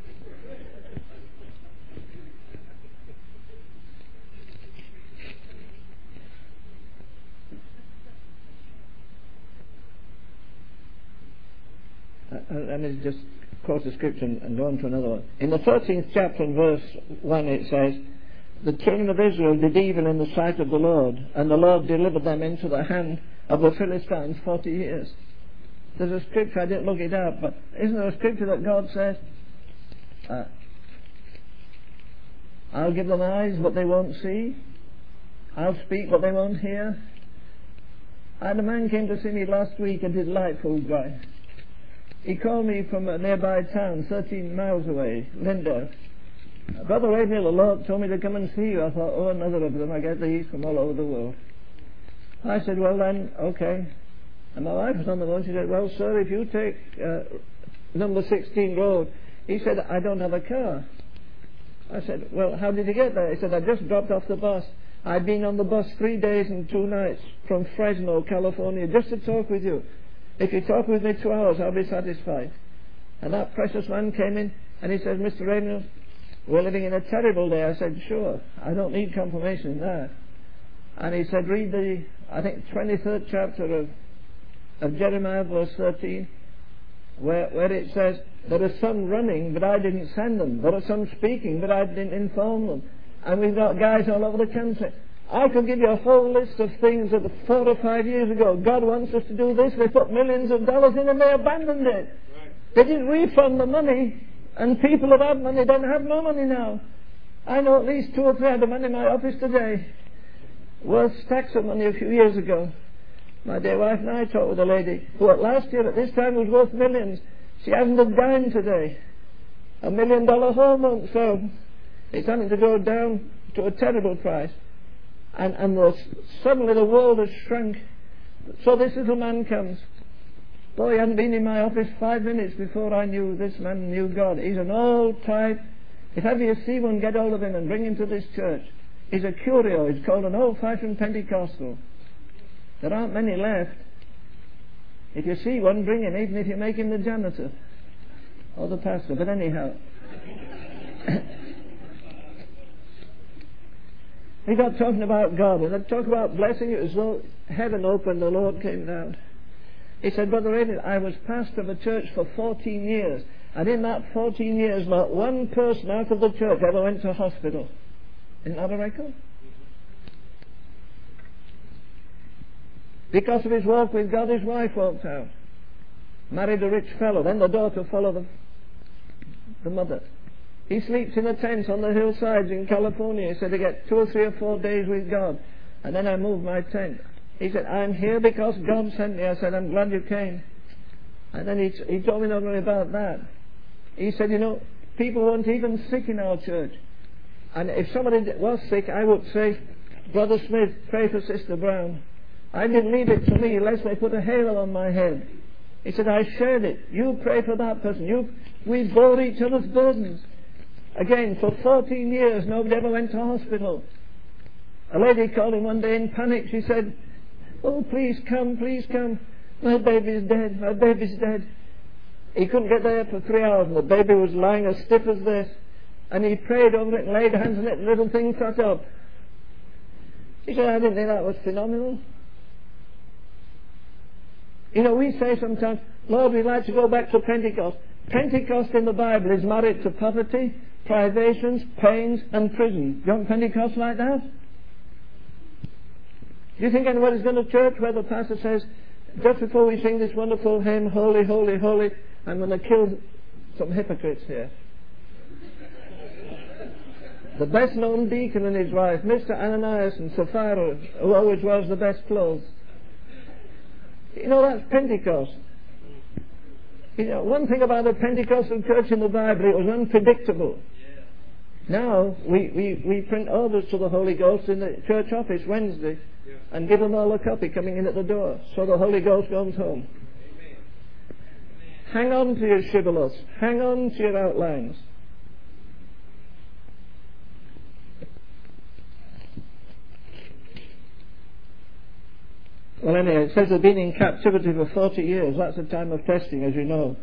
Let me just quote a scripture and go on to another one. In the 13th chapter and verse 1 it says, the children of Israel did evil in the sight of the Lord, and the Lord delivered them into the hand of the Philistines 40 years. There's a scripture, I didn't look it up, but isn't there a scripture that God says, I'll give them eyes but they won't see, I'll speak but they won't hear? I had a man came to see me last week, a delightful guy. He called me from a nearby town, 13 miles away, Lindau. Brother Ravenhill, the Lord told me to come and see you. I thought, oh, another of them. I get these from all over the world. I said, well then, okay. And my wife was on the phone. She said, well, sir, if you take number 16 road. He said, I don't have a car. I said, well, how did you get there? He said, I just dropped off the bus. I'd been on the bus 3 days and 2 nights from Fresno, California, just to talk with you. If you talk with me 2 hours, I'll be satisfied. And that precious man came in and he said, Mr. Ravenhill, we're living in a terrible day. I said, sure, I don't need confirmation in that. And he said, read the, I think, 23rd chapter of Jeremiah, verse 13, where it says, there are some running, but I didn't send them. There are some speaking, but I didn't inform them. And we've got guys all over the country. I could give you a whole list of things that 4 or 5 years ago, God wants us to do this. They put millions of dollars in and they abandoned it. Right. They didn't refund the money, and people that had money don't have no money now. I know at least 2 or 3 had the money in my office today, worth stacks of money a few years ago. My dear wife and I talked with a lady who at last year at this time was worth millions. She hasn't a dime today. $1 million home won't sell. It's having to go down to a terrible price. And suddenly the world has shrunk. So this little man comes. Boy, he hadn't been in my office 5 minutes before I knew this man knew God. He's an old type. If ever you see one, get hold of him and bring him to this church. He's a curio. He's called an old-fashioned Pentecostal. There aren't many left. If you see one, bring him, even if you make him the janitor or the pastor. But anyhow, we got talking about God, and I talk about blessing. It was though heaven opened, the Lord came down. He said, Brother Ravenhill, I was pastor of a church for 14 years, and in that 14 years, not one person out of the church ever went to hospital. Isn't that a record? Because of his walk with God, his wife walked out. Married a rich fellow. Then the daughter followed the mother. He sleeps in a tent on the hillsides in California. He said, I get 2 or 3 or 4 days with God, and then I move my tent. He said, I'm here because God sent me. I said, I'm glad you came. And then he told me not only about that. He said, you know, people weren't even sick in our church. And if somebody was sick, I would say, Brother Smith, pray for Sister Brown. I didn't leave it to me unless they put a halo on my head. He said, I shared it. You pray for that person. We bore each other's burdens. Again, for 14 years, nobody ever went to hospital. A lady called him one day in panic. She said, oh, please come, please come. My baby's dead, my baby's dead. He couldn't get there for 3 hours, and the baby was lying as stiff as this. And he prayed over it and laid hands on it, and the little thing sat up. He said, I didn't think that was phenomenal. You know, we say sometimes, Lord, we'd like to go back to Pentecost. Pentecost in the Bible is married to poverty, privations, pains, and prison. Do you want Pentecost like that? Do you think anybody's going to church where the pastor says, just before we sing this wonderful hymn, Holy, Holy, Holy, I'm going to kill some hypocrites here. The best known deacon and his wife, Mr. Ananias and Sapphira, who always wears the best clothes. You know, that's Pentecost. You know, one thing about the Pentecostal church in the Bible, it was unpredictable. Now, we print orders to the Holy Ghost in the church office Wednesday and give them all a copy coming in at the door, so the Holy Ghost goes home. Hang on to your shibboleths. Hang on to your outlines. Well, anyway, it says they've been in captivity for 40 years. That's a time of testing, as you know.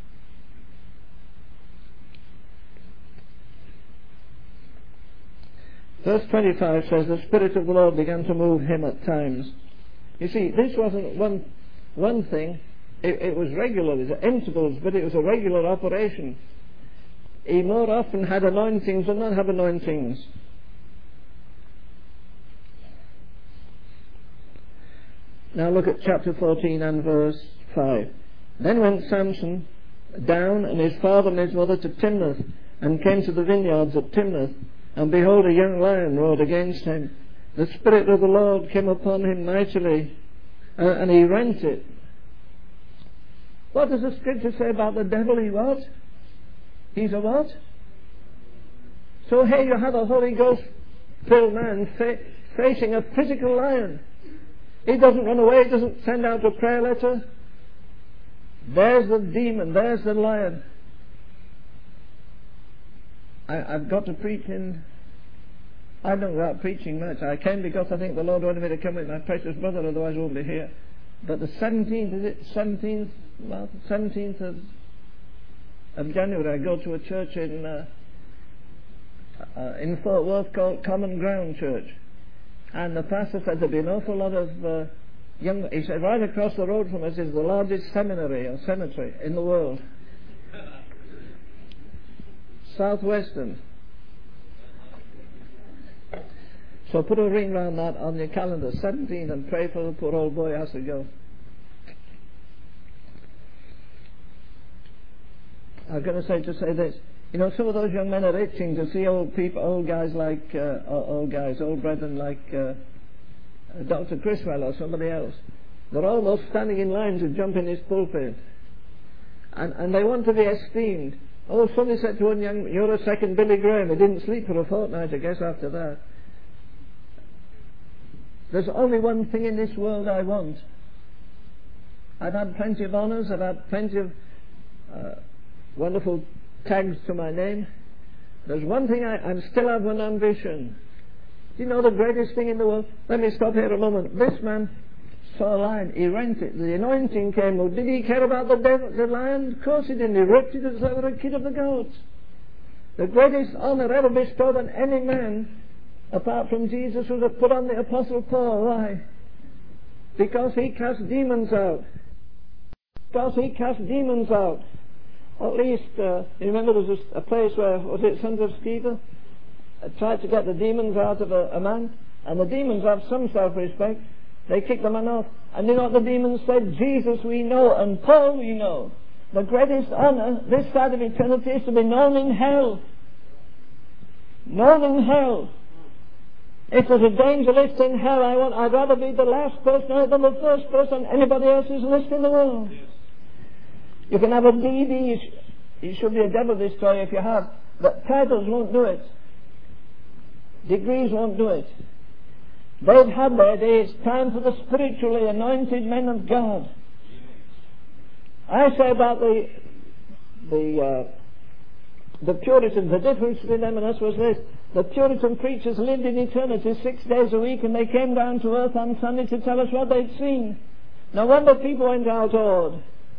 Verse 25 says, the Spirit of the Lord began to move him at times. You see, this wasn't one thing. It was regular. It was at intervals, but it was a regular operation. He more often had anointings than not have anointings. Now look at chapter 14 and verse 5. Then went Samson down and his father and his mother to Timnath, and came to the vineyards at Timnath. And behold, a young lion roared against him. The Spirit of the Lord came upon him mightily, and he rent it. What does the Scripture say about the devil? He what? He's a what? So here you have a Holy Ghost-filled man facing a physical lion. He doesn't run away, he doesn't send out a prayer letter. There's the demon, there's the lion. I've got to preach I don't go out preaching much. I came because I think the Lord wanted me to come with my precious brother, otherwise I won't be here. But the 17th, is it 17th? Well, 17th of January, I go to a church in Fort Worth called Common Ground Church. And the pastor said there'd be an awful lot of young... He said, right across the road from us is the largest seminary or cemetery in the world. Southwestern. So put a ring round that on your calendar, 17, and pray for the poor old boy who has to go. I was going to say this. You know, some of those young men are itching to see old people, old brethren like Dr. Criswell or somebody else. They're almost standing in line to jump in his pulpit. And they want to be esteemed. Oh, somebody said to one young, you're a second Billy Graham. He didn't sleep for a fortnight, I guess, after that. There's only one thing in this world I want. I've had plenty of honours, I've had plenty of wonderful tags to my name. There's one thing I still have one ambition. Do you know the greatest thing in the world? Let me stop here a moment. This man saw a lion. He rent it. The anointing came. Well, did he care about the lion? Of course he didn't. He ripped it as though it were a kid of the goats. The greatest honour ever bestowed on any man, apart from Jesus, was put on the Apostle Paul. Why? Because he cast demons out. Because he cast demons out. At least, you remember there was a place where, was it Sons of Sceva? Tried to get the demons out of a man, and the demons have some self-respect. They kicked the man off, and you know what the demons said? Jesus we know, and Paul we know. The greatest honor this side of eternity is to be known in hell. Known in hell. If there's a danger list in hell, I'd rather be the last person on it than the first person on anybody else's list in the world. You can have a DD, you should be a devil destroyer if you have, but titles won't do it. Degrees won't do it. They've had their day. It's time for the spiritually anointed men of God. I say about the Puritans, the difference between them and us was this. The Puritan preachers lived in eternity 6 days a week, and they came down to earth on Sunday to tell us what they'd seen. No wonder people went out awed.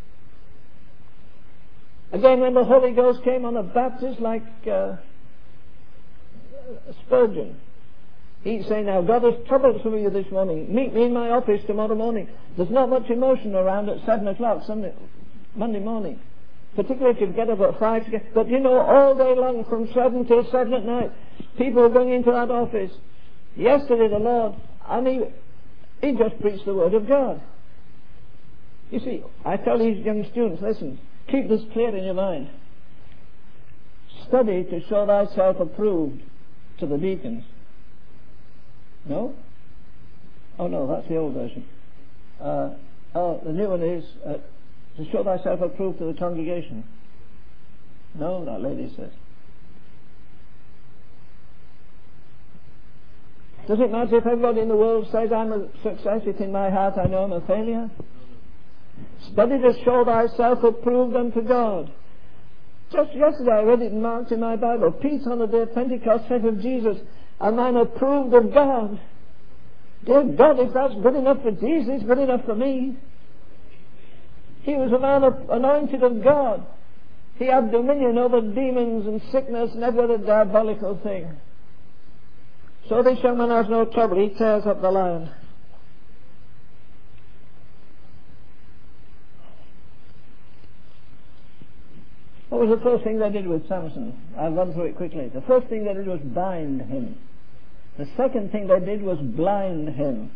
Again, when the Holy Ghost came on a Baptist like Spurgeon, he'd say, now God has troubled some of you this morning. Meet me in my office tomorrow morning. There's not much emotion around at 7 o'clock Monday morning. Particularly if you get up at 5. But you know, all day long from 7 till 7 at night, people are going into that office. Yesterday the Lord, and he just preached the Word of God. You see, I tell these young students, listen, keep this clear in your mind. Study to show thyself approved to the deacons. No? Oh no, that's the old version. The new one is to show thyself approved to the congregation. No, that lady says. Does it matter if everybody in the world says I'm a success, if in my heart I know I'm a failure? Study to show thyself approved unto God. Just yesterday I read it marked in my Bible. Peace on the day of Pentecost said of Jesus, a man approved of God. Dear God, if that's good enough for Jesus, good enough for me. He was a man anointed of God. He had dominion over demons and sickness and every other diabolical thing. So this young man has no trouble. He tears up the lion. What was the first thing they did with Samson? I'll run through it quickly. The first thing they did was bind him. The second thing they did was blind him.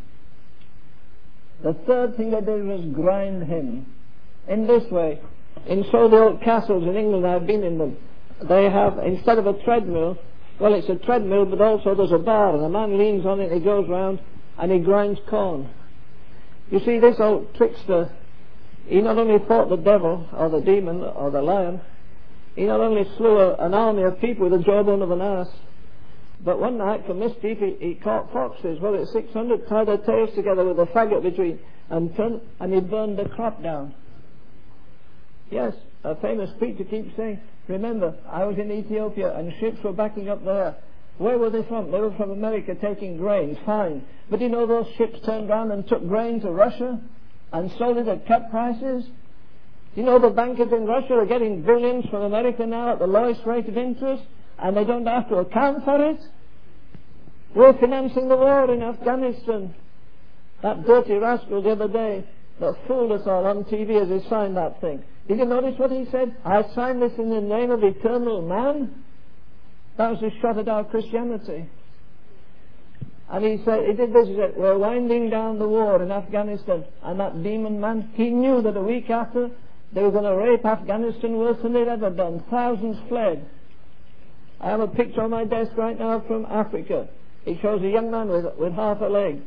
The third thing they did was grind him. In this way, in some of the old castles in England, I've been in them, they have, instead of a treadmill, well, it's a treadmill, but also there's a bar, and a man leans on it, he goes round, and he grinds corn. You see, this old trickster, he not only fought the devil, or the demon, or the lion, he not only slew an army of people with the jawbone of an ass, but one night, for mischief, he caught foxes, well, it's 600, tied their tails together with a faggot between, and he burned the crop down. Yes, a famous preacher keeps saying, remember, I was in Ethiopia and ships were backing up there. Where were they from? They were from America taking grain, fine. But you know those ships turned around and took grain to Russia and sold it at cut prices? You know the bankers in Russia are getting billions from America now at the lowest rate of interest, and they don't have to account for it? We're financing the war in Afghanistan. That dirty rascal the other day that fooled us all on TV as he signed that thing. Did you notice what he said? I signed this in the name of eternal man. That was a shot at our Christianity. And he said, he did this, he said, we're winding down the war in Afghanistan. And that demon man, he knew that a week after they were going to rape Afghanistan worse than they'd ever done. Thousands fled. I have a picture on my desk right now from Africa. It shows a young man with half a leg.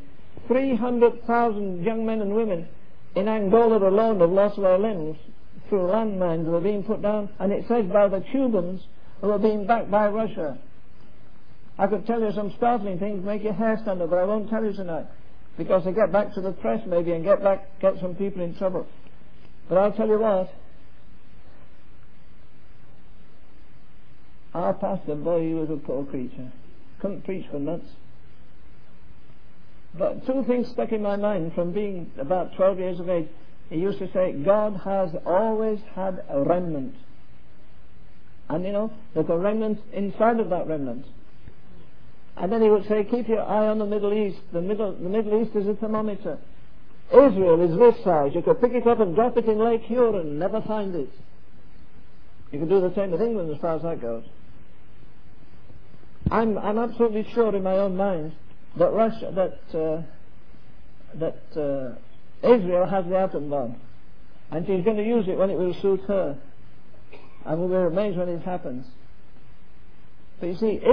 300,000 young men and women in Angola alone have lost their limbs through landmines that are being put down, and it says by the Cubans who are being backed by Russia. I could tell you some startling things, make your hair stand up, but I won't tell you tonight, because I get back to the press maybe and get some people in trouble. But I'll tell you what, our pastor, boy, he was a poor creature. Couldn't preach for nuts. But two things stuck in my mind from being about 12 years of age. He used to say, God has always had a remnant. And you know, there's a remnant inside of that remnant. And then he would say, keep your eye on the Middle East. The Middle East is a thermometer. Israel is this size. You could pick it up and drop it in Lake Huron and never find it. You could do the same with England as far as that goes. I'm absolutely sure in my own mind that Israel has the atom bomb. And she's going to use it when it will suit her. And we'll be amazed when it happens. But you see,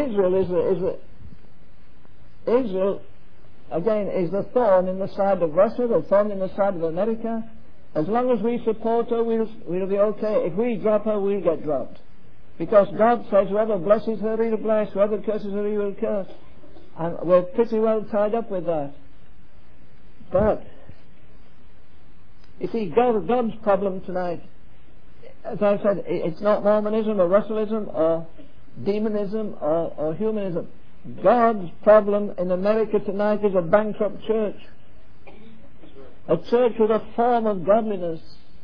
Israel, again, is the thorn in the side of Russia, the thorn in the side of America. As long as we support her, we'll be okay. If we drop her, we'll get dropped. Because God says, whoever blesses her, he'll bless. Whoever curses her, he will curse. And we're pretty well tied up with that. But, you see, God's problem tonight, as I said, it's not Mormonism or Russellism or demonism or humanism. God's problem in America tonight is a bankrupt church. A church with a form of godliness.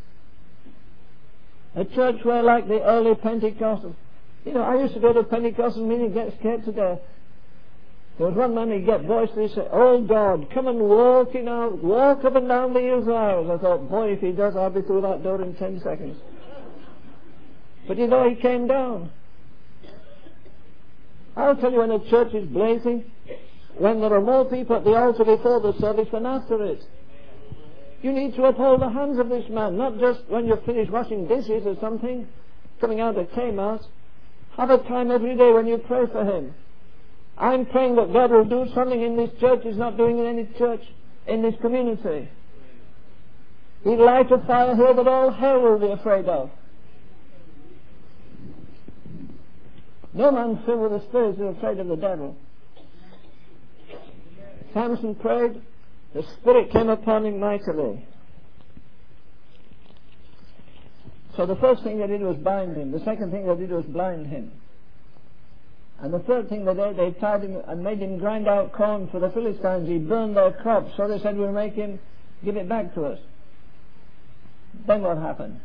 A church where, like the early Pentecostals, you know, I used to go to a Pentecostal meeting and get scared to death. There was one man who'd get boisterous, say, "Oh God, come and walk up and down the aisles." I thought, boy, if he does, I'll be through that door in 10 seconds. But you know, he came down. I'll tell you, when a church is blazing, when there are more people at the altar before the service than after it. You need to uphold the hands of this man, not just when you're finished washing dishes or something, coming out of Kmart. Have a time every day when you pray for him. I'm praying that God will do something in this church He's not doing in any church in this community. He'd light a fire here that all hell will be afraid of. No man filled with the Spirit is afraid of the devil. Samson prayed, the Spirit came upon him mightily. So the first thing they did was bind him. The second thing they did was blind him. And the third thing they did, they tied him and made him grind out corn for the Philistines. He burned their crops, so they said, "We'll make him give it back to us." Then what happened?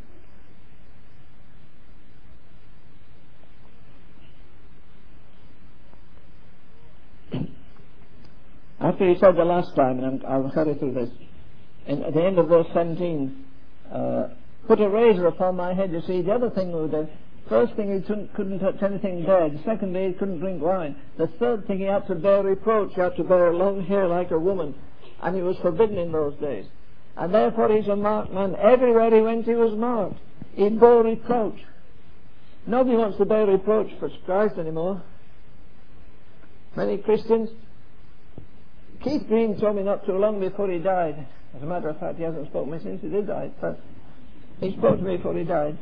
After he said the last time, and I'll hurry through this, and at the end of verse 17, put a razor upon my head. You see, the other thing we did, first thing, he couldn't touch anything dead. Secondly, he couldn't drink wine. The third thing, he had to bear reproach. He had to bear long hair like a woman. And he was forbidden in those days. And therefore he's a marked man. Everywhere he went, he was marked. He bore reproach. Nobody wants to bear reproach for Christ anymore. Many Christians. Keith Green told me not too long before he died. As a matter of fact, he hasn't spoken to me since he did die. But he spoke to me before he died.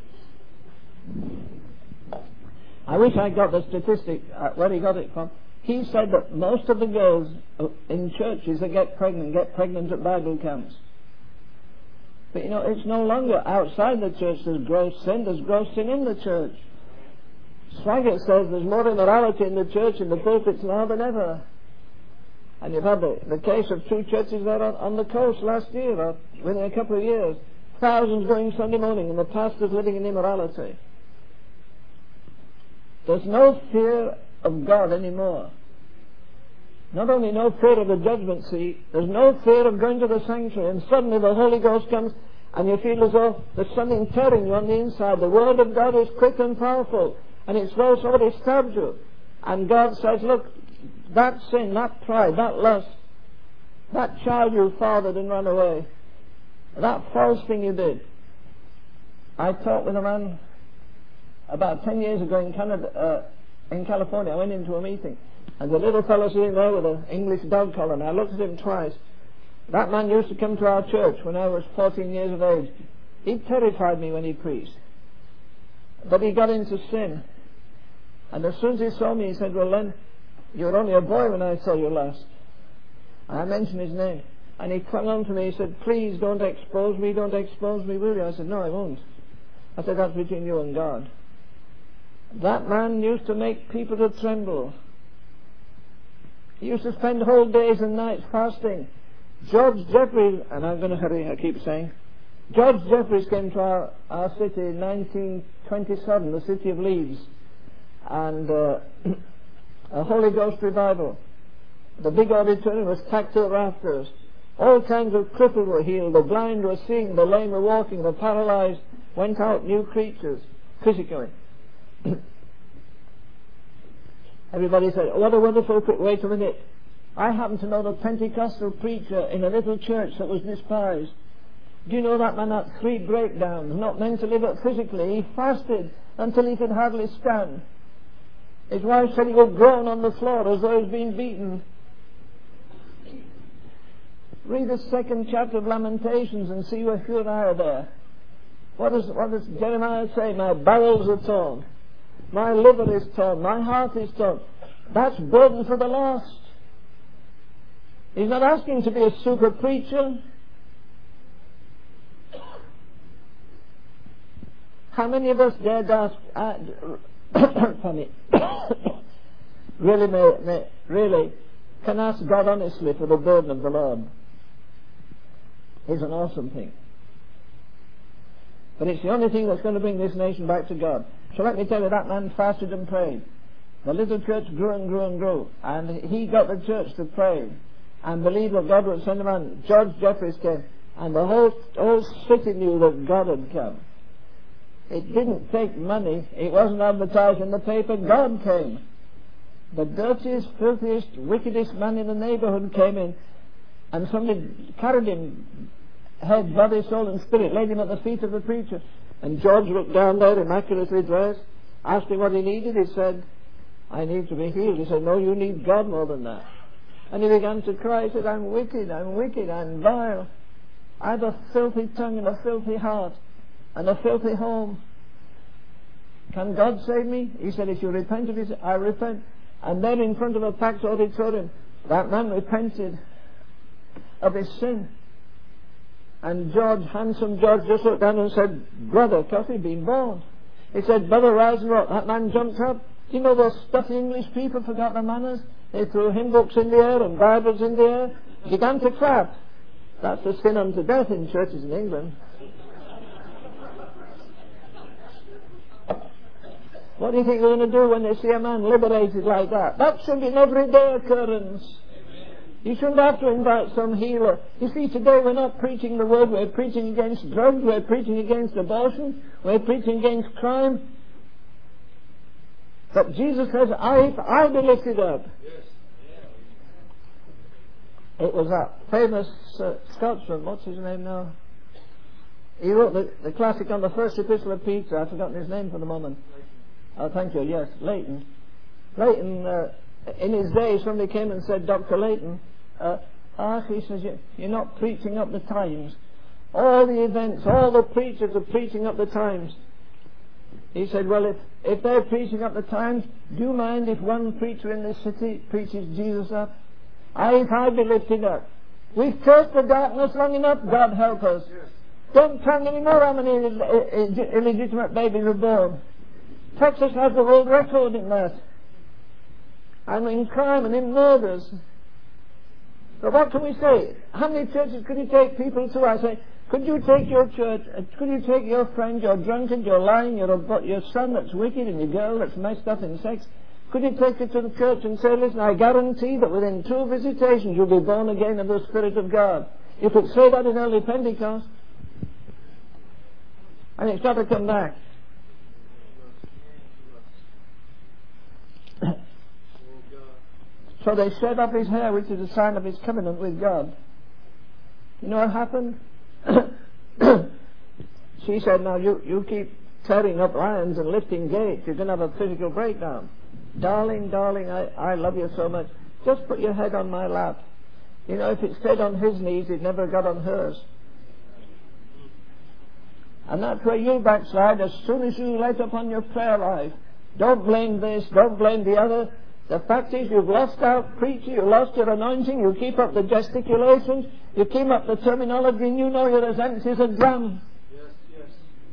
I wish I got the statistic, where he got it from. He said that most of the girls in churches that get pregnant at Bible camps. But you know, it's no longer outside the church there's gross sin in the church. Swaggart says there's more immorality in the church, in the pulpits now than ever. And you've had the case of 2 churches there on the coast last year, or within a couple of years. Thousands going Sunday morning, and the pastors living in immorality. There's no fear of God anymore. Not only no fear of the judgment seat, there's no fear of going to the sanctuary, and suddenly the Holy Ghost comes and you feel as though there's something tearing you on the inside. The Word of God is quick and powerful, and it's though somebody stabs you. And God says, look, that sin, that pride, that lust, that child you fathered and ran away, that false thing you did. I talked with a man about 10 years ago in California. I went into a meeting, and the little fellow sitting there with an English dog collar, and I looked at him twice. That man used to come to our church when I was 14 years of age. He terrified me when he preached. But he got into sin. And as soon as he saw me, he said, "Well, Len, you were only a boy when I saw you last." And I mentioned his name. And he clung on to me. He said, "Please don't expose me, will you?" I said, "No, I won't." I said, "That's between you and God." That man used to make people to tremble. He used to spend whole days and nights fasting. George Jeffreys, and I'm going to hurry, I keep saying. George Jeffreys came to our city in 1927, the city of Leeds, and a Holy Ghost revival. The big auditorium was packed to the rafters. All kinds of cripples were healed. The blind were seeing, the lame were walking, the paralyzed went out new creatures, physically. Everybody said, "What a wonderful..." Wait a minute. I happen to know the Pentecostal preacher in a little church that was despised. Do you know that man had 3 breakdowns, not mentally but physically? He fasted until he could hardly stand. His wife said he would groan on the floor as though he was being beaten. Read the 2nd chapter of Lamentations and see where you and I are there. What does Jeremiah say? My bowels are torn. My liver is torn. My heart is torn. That's burden for the lost. He's not asking to be a super preacher. How many of us dared ask, really can ask God honestly for the burden of the Lord? It's an awesome thing. But it's the only thing that's going to bring this nation back to God. So let me tell you, that man fasted and prayed. The little church grew and grew and grew. And he got the church to pray and believe that God would send a man. George Jeffreys came. And the whole city knew that God had come. It didn't take money. It wasn't advertised in the paper. God came. The dirtiest, filthiest, wickedest man in the neighborhood came in. And somebody carried him, head, body, soul and spirit, laid him at the feet of the preacher. And George looked down there, immaculately dressed, asked him what he needed. He said, I need to be healed. He said, no, you need God more than that. And he began to cry. He said, I'm wicked, I'm vile. I have a filthy tongue and a filthy heart and a filthy home. Can God save me? He said, if you repent of his, I repent. And then in front of a packed auditorium, that man repented of his sin. And George, handsome George, just looked down and said, Brother Coffey, been born. He said, Brother, rise and walk. That man jumped up. Do you know those stuffy English people forgot their manners? They threw hymn books in the air and Bibles in the air. Began to clap. That's the sin unto death in churches in England. What do you think they're going to do when they see a man liberated like that? That should be an everyday occurrence. You shouldn't have to invite some healer. You see, today we're not preaching the word. We're preaching against drugs. We're preaching against abortion. We're preaching against crime. But Jesus says, I be lifted up. It was that famous Scotsman, what's his name now? He wrote the classic on the first epistle of Peter. I've forgotten his name for the moment. Oh, thank you, yes, Leighton. Leighton, in his day, somebody came and said, Dr. Leighton, he says, you're not preaching up the times. All the events, all the preachers are preaching up the times. He said, well, if they're preaching up the times, do you mind if one preacher in this city preaches Jesus up? If I be lifted up. We've cursed the darkness long enough, God help us. Don't tell me anymore how many illegitimate babies are born. Texas has the world record in that. And in crime and in murders. So what can we say? How many churches could you take people to? I say, could you take your church, could you take your friend, your drunkard, your lying, your son that's wicked and your girl that's messed up in sex? Could you take it to the church and say, listen, I guarantee that within 2 visitations you'll be born again of the Spirit of God. You could say that in early Pentecost. And it's got to come back. So they shaved off his hair, which is a sign of his covenant with God. You know what happened? She said, now you keep tearing up lions and lifting gates. You're going to have a physical breakdown. Darling, I love you so much. Just put your head on my lap. You know, if it stayed on his knees, it never got on hers. And that's where you backslide as soon as you let up on your prayer life. Don't blame this, don't blame the other. The fact is, you've lost out preaching, you lost your anointing, you keep up the gesticulations, you keep up the terminology, and you know you're as empty as a drum. Yes.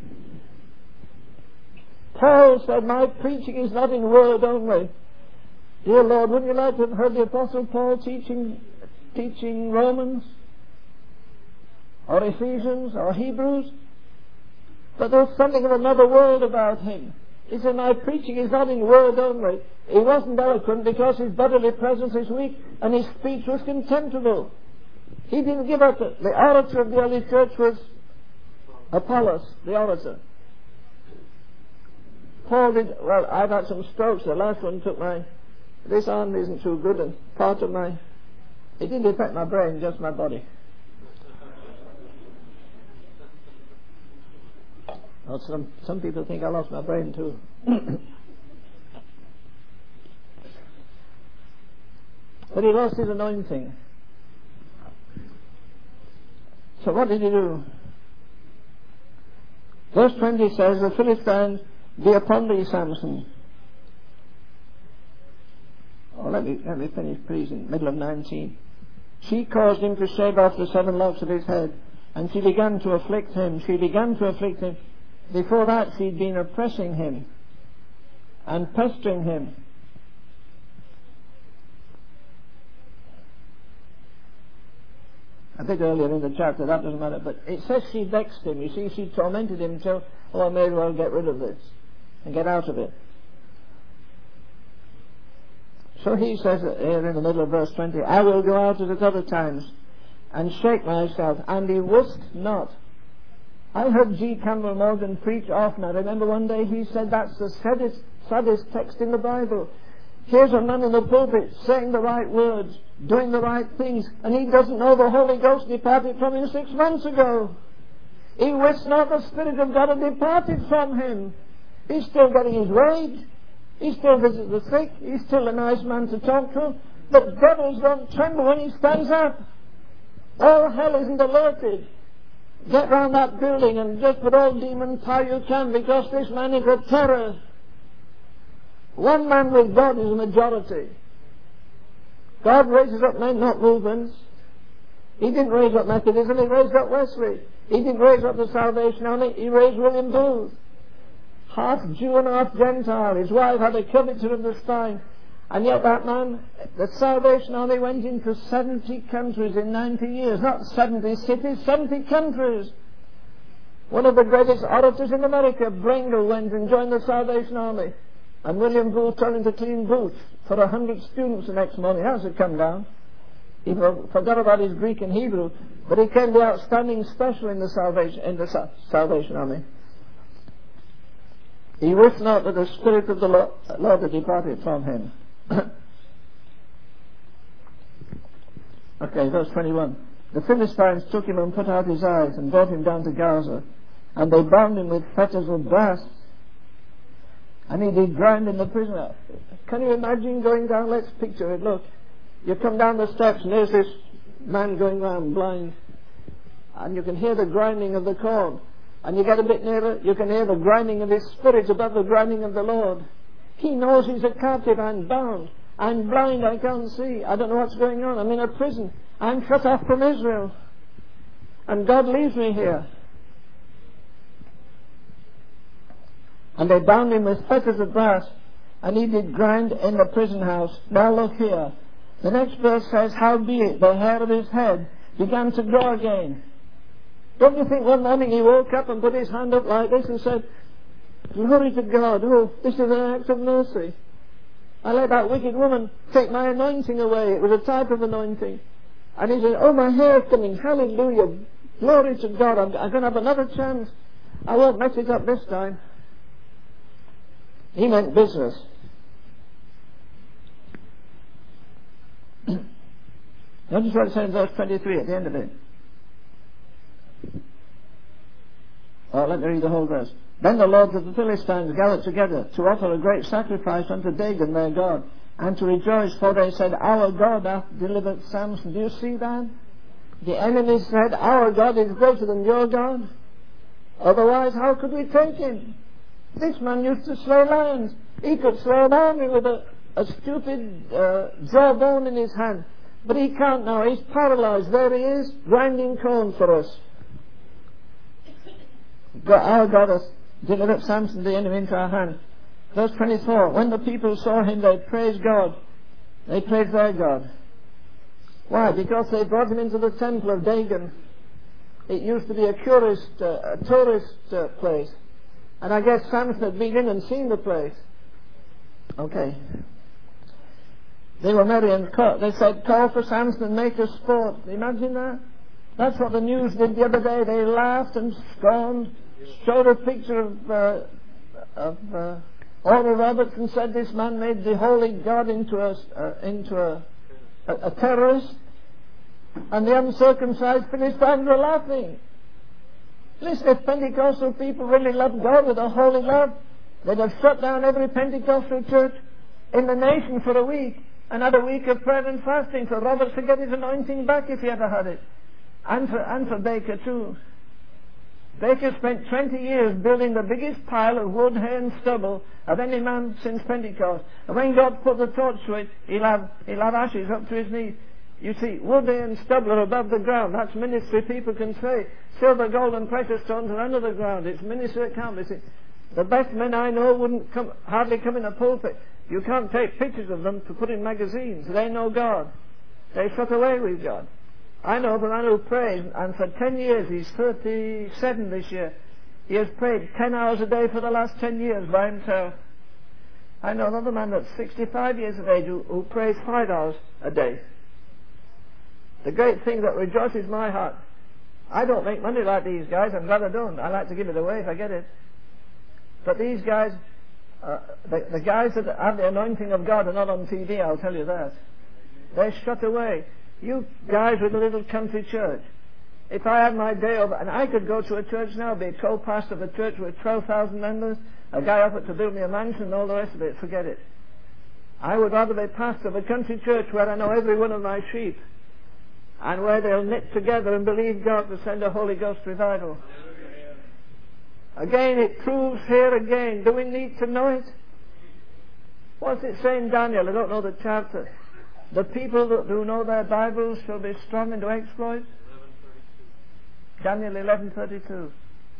Paul said, my preaching is not in word only. Dear Lord, wouldn't you like to have heard the Apostle Paul teaching Romans? Or Ephesians? Or Hebrews? But there's something of another world about him. He said, my preaching is not in word only. He wasn't eloquent because his bodily presence is weak and his speech was contemptible. He didn't give up it. The orator of the early church was Apollos, the orator. Paul did, well, I've had some strokes. The last one took this arm isn't too good, and part of it didn't affect my brain, just my body. Well, some people think I lost my brain too. But he lost his anointing. So what did he do? Verse 20 says, the Philistines be upon thee, Samson. Oh, let me finish, please, in the middle of 19. She caused him to shave off the 7 locks of his head, and she began to afflict him. Before that, she'd been oppressing him and pestering him. A bit earlier in the chapter, that doesn't matter, but it says she vexed him. You see, she tormented him until, I may as well get rid of this and get out of it. So he says here in the middle of verse 20, I will go out as at other times and shake myself, and he wist not. I heard G. Campbell Morgan preach often. I remember one day he said that's the saddest text in the Bible. Here's a man in the pulpit saying the right words, doing the right things, and he doesn't know the Holy Ghost departed from him 6 months ago. He wist not the Spirit of God had departed from him. He's still getting his wage. He still visits the sick. He's still a nice man to talk to. But devils don't tremble when he stands up. All hell isn't alerted. Get round that building and just put all demon power you can, because this man is a terror. One man with God is a majority. God raises up men, not movements. He didn't raise up Methodism, he raised up Wesley. He didn't raise up the Salvation Army, he raised William Booth. Half Jew and half Gentile. His wife had a curvature of the spine. And yet that man, the Salvation Army went into 70 countries in 90 years. Not 70 cities, 70 countries. One of the greatest orators in America, Brengle, went and joined the Salvation Army. And William Booth turned into clean boots for 100 students the next morning. How's it come down? He forgot about his Greek and Hebrew, but he came the outstanding special in the Salvation Army. He wist not that the Spirit of the Lord had departed from him. Okay, verse 21. The Philistines took him and put out his eyes and brought him down to Gaza, and they bound him with fetters of brass, and he did grind in the prison. Can you imagine going down? Let's picture it. Look, you come down the steps and there's this man going round blind, and you can hear the grinding of the cord. And you get a bit nearer, you can hear the grinding of his spirit above the grinding of the Lord. He knows he's a captive. I'm bound. I'm blind. I can't see. I don't know what's going on. I'm in a prison. I'm cut off from Israel. And God leaves me here. And they bound him with fetters of brass, and he did grind in the prison house. Now look here. The next verse says, howbeit the hair of his head began to grow again. Don't you think one morning he woke up and put his hand up like this and said, glory to God, oh, this is an act of mercy. I let that wicked woman take my anointing away. It was a type of anointing. And he said, oh, my hair's coming, hallelujah, glory to God, I'm going to have another chance. I won't mess it up this time. He meant business. Notice what it says in verse 23 at the end of it. Let me read the whole verse. Then the lords of the Philistines gathered together to offer a great sacrifice unto Dagon their God, and to rejoice, for they said, our God hath delivered Samson. Do you see that? The enemy said, our God is greater than your God. Otherwise, how could we take him? This man used to slay lions. He could slay an army with a stupid jawbone in his hand. But he can't now. He's paralyzed. There he is, grinding corn for us. Our God has delivered Samson the enemy into our hand. Verse 24. When the people saw him, they praised God. They praised their God. Why? Because they brought him into the temple of Dagon. It used to be a tourist place. And I guess Samson had been in and seen the place. Okay. They were merry and they said, call for Samson and make us sport. Imagine that? That's what the news did the other day. They laughed and scorned, showed a picture of Oral Roberts and said this man made the holy God into a terrorist. And the uncircumcised Philistines were laughing. Listen, if Pentecostal people really loved God with a holy love, they'd have shut down every Pentecostal church in the nation for a week and had a week of prayer and fasting for Roberts to get his anointing back if he ever had it. And for Baker too. Baker spent 20 years building the biggest pile of wood, hay and stubble of any man since Pentecost. And when God put the torch to it, he'll have ashes up to his knees. You see, wood, hay and stubble are above the ground. That's ministry people can say. Silver, gold and precious stones are under the ground. It's ministry that can't be seen. The best men I know wouldn't hardly come in a pulpit. You can't take pictures of them to put in magazines. They know God. They shut away with God. I know of a man who prays, and for 10 years, he's 37 this year, he has prayed 10 hours a day for the last 10 years by himself. I know another man that's 65 years of age who prays 5 hours a day. The great thing that rejoices my heart, I don't make money like these guys. I'm glad I don't. I like to give it away if I get it. But these guys, the guys that have the anointing of God are not on TV, I'll tell you that. They're shut away. You guys with a little country church, if I had my day over, and I could go to a church now, be a co-pastor of a church with 12,000 members, a guy offered to build me a mansion and all the rest of it, forget it. I would rather be pastor of a country church where I know every one of my sheep, and where they'll knit together and believe God to send a Holy Ghost revival. Again, it proves here again. Do we need to know it? What's it say in Daniel? I don't know the chapter. The people who know their Bibles shall be strong into exploits. Daniel 11:32.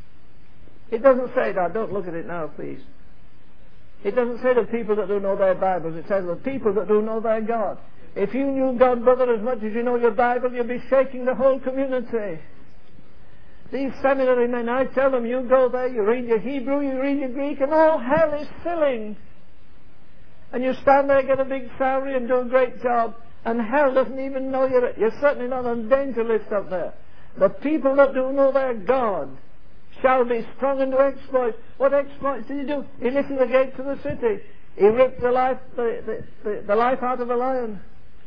It doesn't say that. Don't look at it now, please. It doesn't say the people that do know their Bibles. It says the people that do know their God. If you knew God, brother, as much as you know your Bible, you'd be shaking the whole community. These seminary men, I tell them, you go there, you read your Hebrew, you read your Greek, and all hell is filling. And you stand there, get a big salary and do a great job, and hell doesn't even know you're certainly not on danger list up there. The people that do know their God shall be strong into exploits. What exploits did he do? He lifted the gates of the city. He ripped the life out of a lion.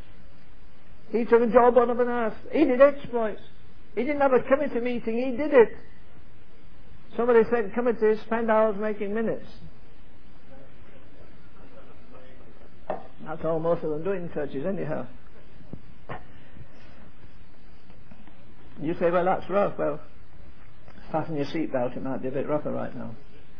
He took a jawbone of an ass. He did exploits. He didn't have a committee meeting. He did it. Somebody said committees spend hours making minutes. That's all most of them do in churches anyhow. You say, well, that's rough. Well, fasten your seatbelt. It might be a bit rougher right now.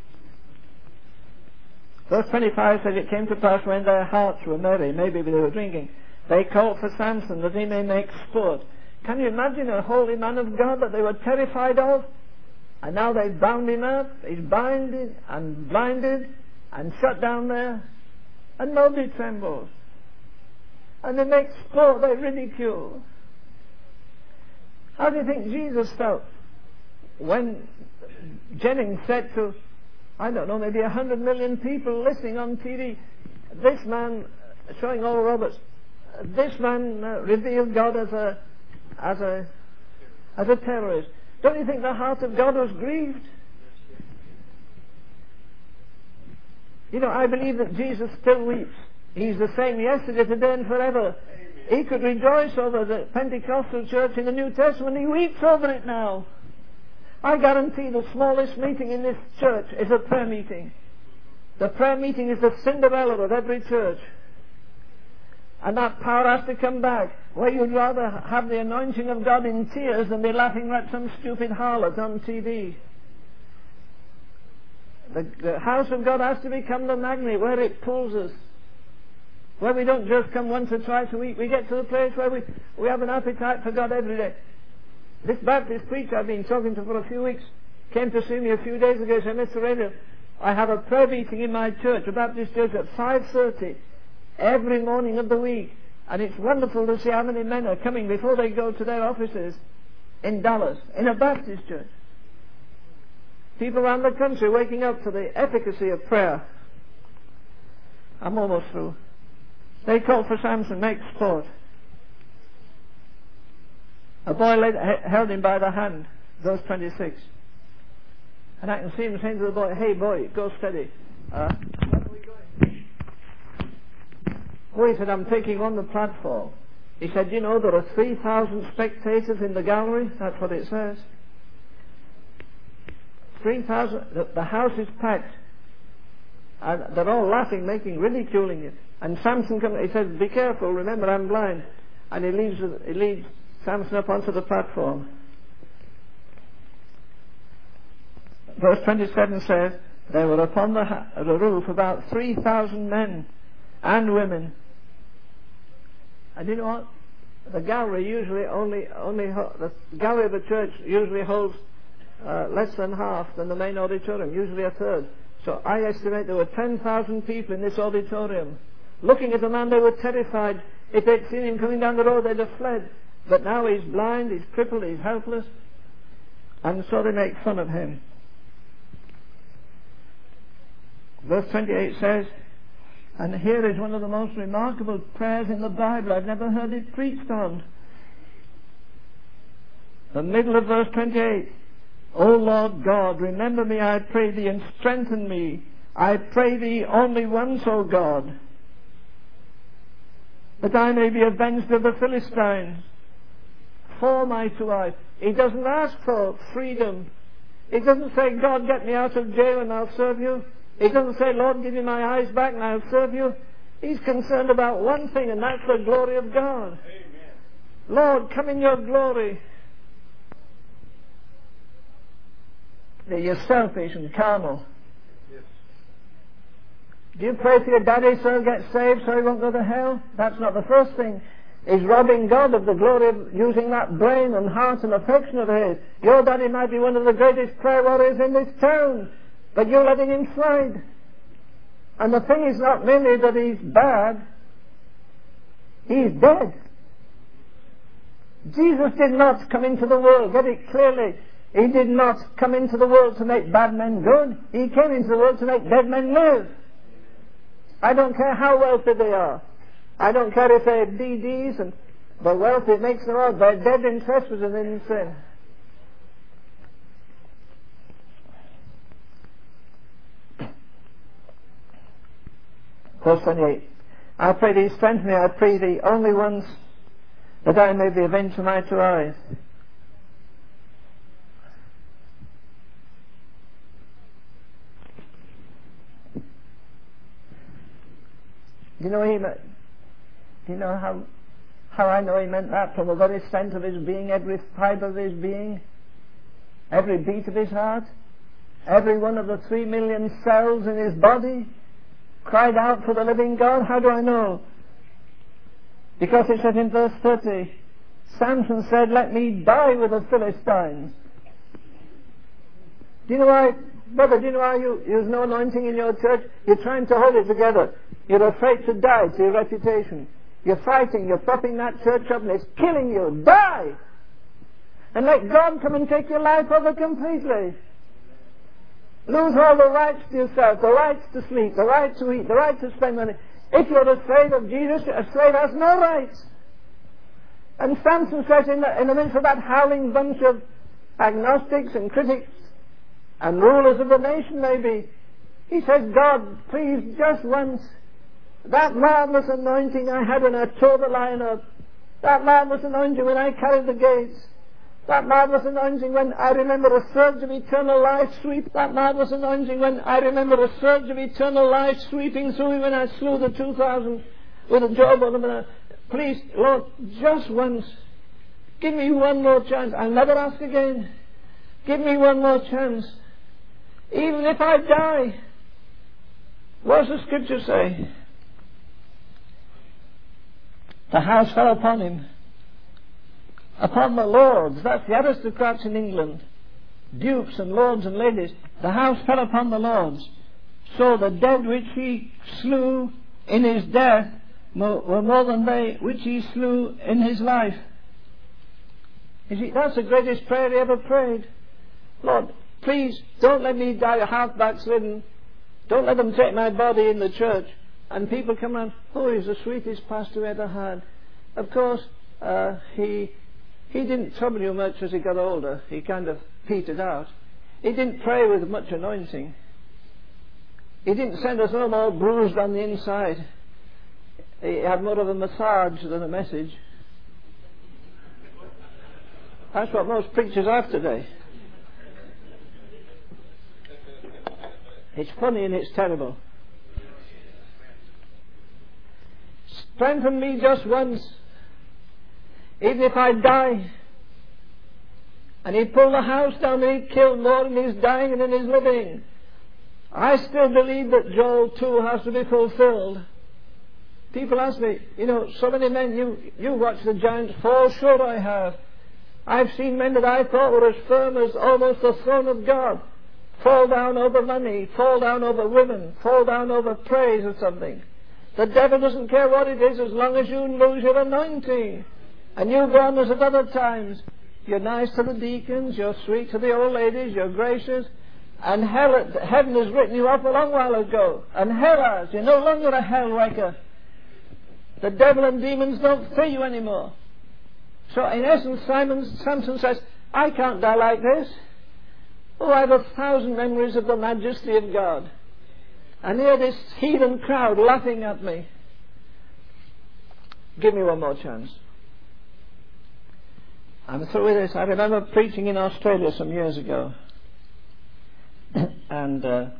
Verse 25 says, it came to pass when their hearts were merry, maybe they were drinking, they called for Samson that he may make sport. Can you imagine a holy man of God that they were terrified of? And now they've bound him up. He's bound and blinded and shut down there. And nobody trembles. And they make sport, they ridicule. How do you think Jesus felt when Jennings said to, I don't know, maybe 100 million people listening on TV, this man, showing Oral Roberts, this man revealed God as a terrorist. Don't you think the heart of God was grieved? You know, I believe that Jesus still weeps. He's the same yesterday, today and forever. He could rejoice over the Pentecostal church in the New Testament. He weeps over it now. I guarantee the smallest meeting in this church is a prayer meeting. The prayer meeting is the Cinderella of every church. And that power has to come back, where you'd rather have the anointing of God in tears than be laughing at some stupid harlot on TV. The house of God has to become the magnet where it pulls us. Where we don't just come once or twice a week. We get to the place where we have an appetite for God every day. This Baptist preacher I've been talking to for a few weeks came to see me a few days ago. He said, Mr. Radio, I have a prayer meeting in my church, a Baptist church, at 5:30 every morning of the week. And it's wonderful to see how many men are coming before they go to their offices in Dallas, in a Baptist church. People around the country waking up to the efficacy of prayer. I'm almost through. They called for Samson, make sport. A boy held him by the hand, verse 26. And I can see him saying to the boy, hey boy, go steady. Where are we going? Oh, he said, I'm taking on the platform. He said, you know, there are 3,000 spectators in the gallery. That's what it says. 3,000. The house is packed. And they're all laughing, ridiculing it. And Samson comes, he says, "Be careful, remember I'm blind." And he leads Samson up onto the platform. Verse 27 says, "There were upon the roof about 3,000 men and women." And you know what? The gallery usually the gallery of the church usually holds less than half than the main auditorium, usually a third. So I estimate there were 10,000 people in this auditorium. Looking at the man, they were terrified. If they'd seen him coming down the road, they'd have fled. But now he's blind, he's crippled, he's helpless. And so they make fun of him. Verse 28 says, and here is one of the most remarkable prayers in the Bible. I've never heard it preached on. The middle of verse 28. "O Lord God, remember me, I pray thee, and strengthen me. I pray thee only once, O God, that I may be avenged of the Philistines for my two eyes." He doesn't ask for freedom. He doesn't say, "God, get me out of jail and I'll serve you." He doesn't say, "Lord, give me my eyes back and I'll serve you." He's concerned about one thing, and that's the glory of God. Amen. "Lord, come in your glory." You're selfish and carnal. Yes. Do you pray for your daddy so he'll get saved so he won't go to hell? That's not the first thing. He's robbing God of the glory of using that brain and heart and affection of his. Your daddy might be one of the greatest prayer warriors in this town, but you're letting him slide. And the thing is not merely that he's bad, he's dead. Jesus did not come into the world, get it clearly. He did not come into the world to make bad men good. He came into the world to make dead men live. I don't care how wealthy they are. I don't care if they're DDs and the wealth it makes them all. They're dead in trespass and in sin. Verse 28. "I pray thee, strengthen me, I pray thee, only once, that I may be avenged for my two eyes." Do you know how I know he meant that? From the very strength of his being, every fibre of his being, every beat of his heart, every one of the 3 million cells in his body cried out for the living God. How do I know? Because it said in verse 30, Samson said, "Let me die with the Philistines." Do you know why, brother, do you know why there's no anointing in your church? You're trying to hold it together. You're afraid to die to your reputation. You're fighting, you're propping that church up and it's killing you. Die! And let God come and take your life over completely. Lose all the rights to yourself, the rights to sleep, the right to eat, the right to spend money. If you're a slave of Jesus, a slave has no rights. And Samson says in the midst of that howling bunch of agnostics and critics and rulers of the nation maybe, he says, "God, please, just once, that marvelous anointing I had when I tore the lion up, that marvelous anointing when I carried the gates, that marvelous anointing when I remember a surge of eternal life sweep, that marvelous anointing when I remember a surge of eternal life sweeping through me when I slew the 2,000 with a jawbone. Please, Lord, just once, give me one more chance. I'll never ask again. Give me one more chance. Even if I die." What does the scripture say? The house fell upon him. Upon the lords, that's the aristocrats in England, dukes and lords and ladies. The house fell upon the lords. So the dead which he slew in his death were more than they which he slew in his life. You see, that's the greatest prayer he ever prayed. "Lord, please don't let me die half backslidden. Don't let them take my body in the church." And people come around, "Oh, he's the sweetest pastor we ever had." Of course, he didn't trouble you much as he got older. He kind of petered out. He didn't pray with much anointing. He didn't send us home all bruised on the inside. He had more of a massage than a message. That's what most preachers have today. It's funny and it's terrible. Strengthen me just once, even if I die. And he pulled the house down and he killed more in his dying than in his living. I still believe that Joel 2 has to be fulfilled. People ask me, so many men, you watch the giants fall. Sure I have. I've seen men that I thought were as firm as almost the throne of God fall down over money, fall down over women, fall down over praise or something. The devil doesn't care what it is as long as you lose your anointing. And you go on as at other times. You're nice to the deacons, you're sweet to the old ladies, you're gracious. And heaven has written you off a long while ago. And hell has. You're no longer a hell wrecker. The devil and demons don't fear you anymore. So in essence, Samson says, I can't die like this. Oh, I have 1,000 memories of the majesty of God. And here this heathen crowd laughing at me. Give me one more chance. I'm through with this. I remember preaching in Australia some years ago. And the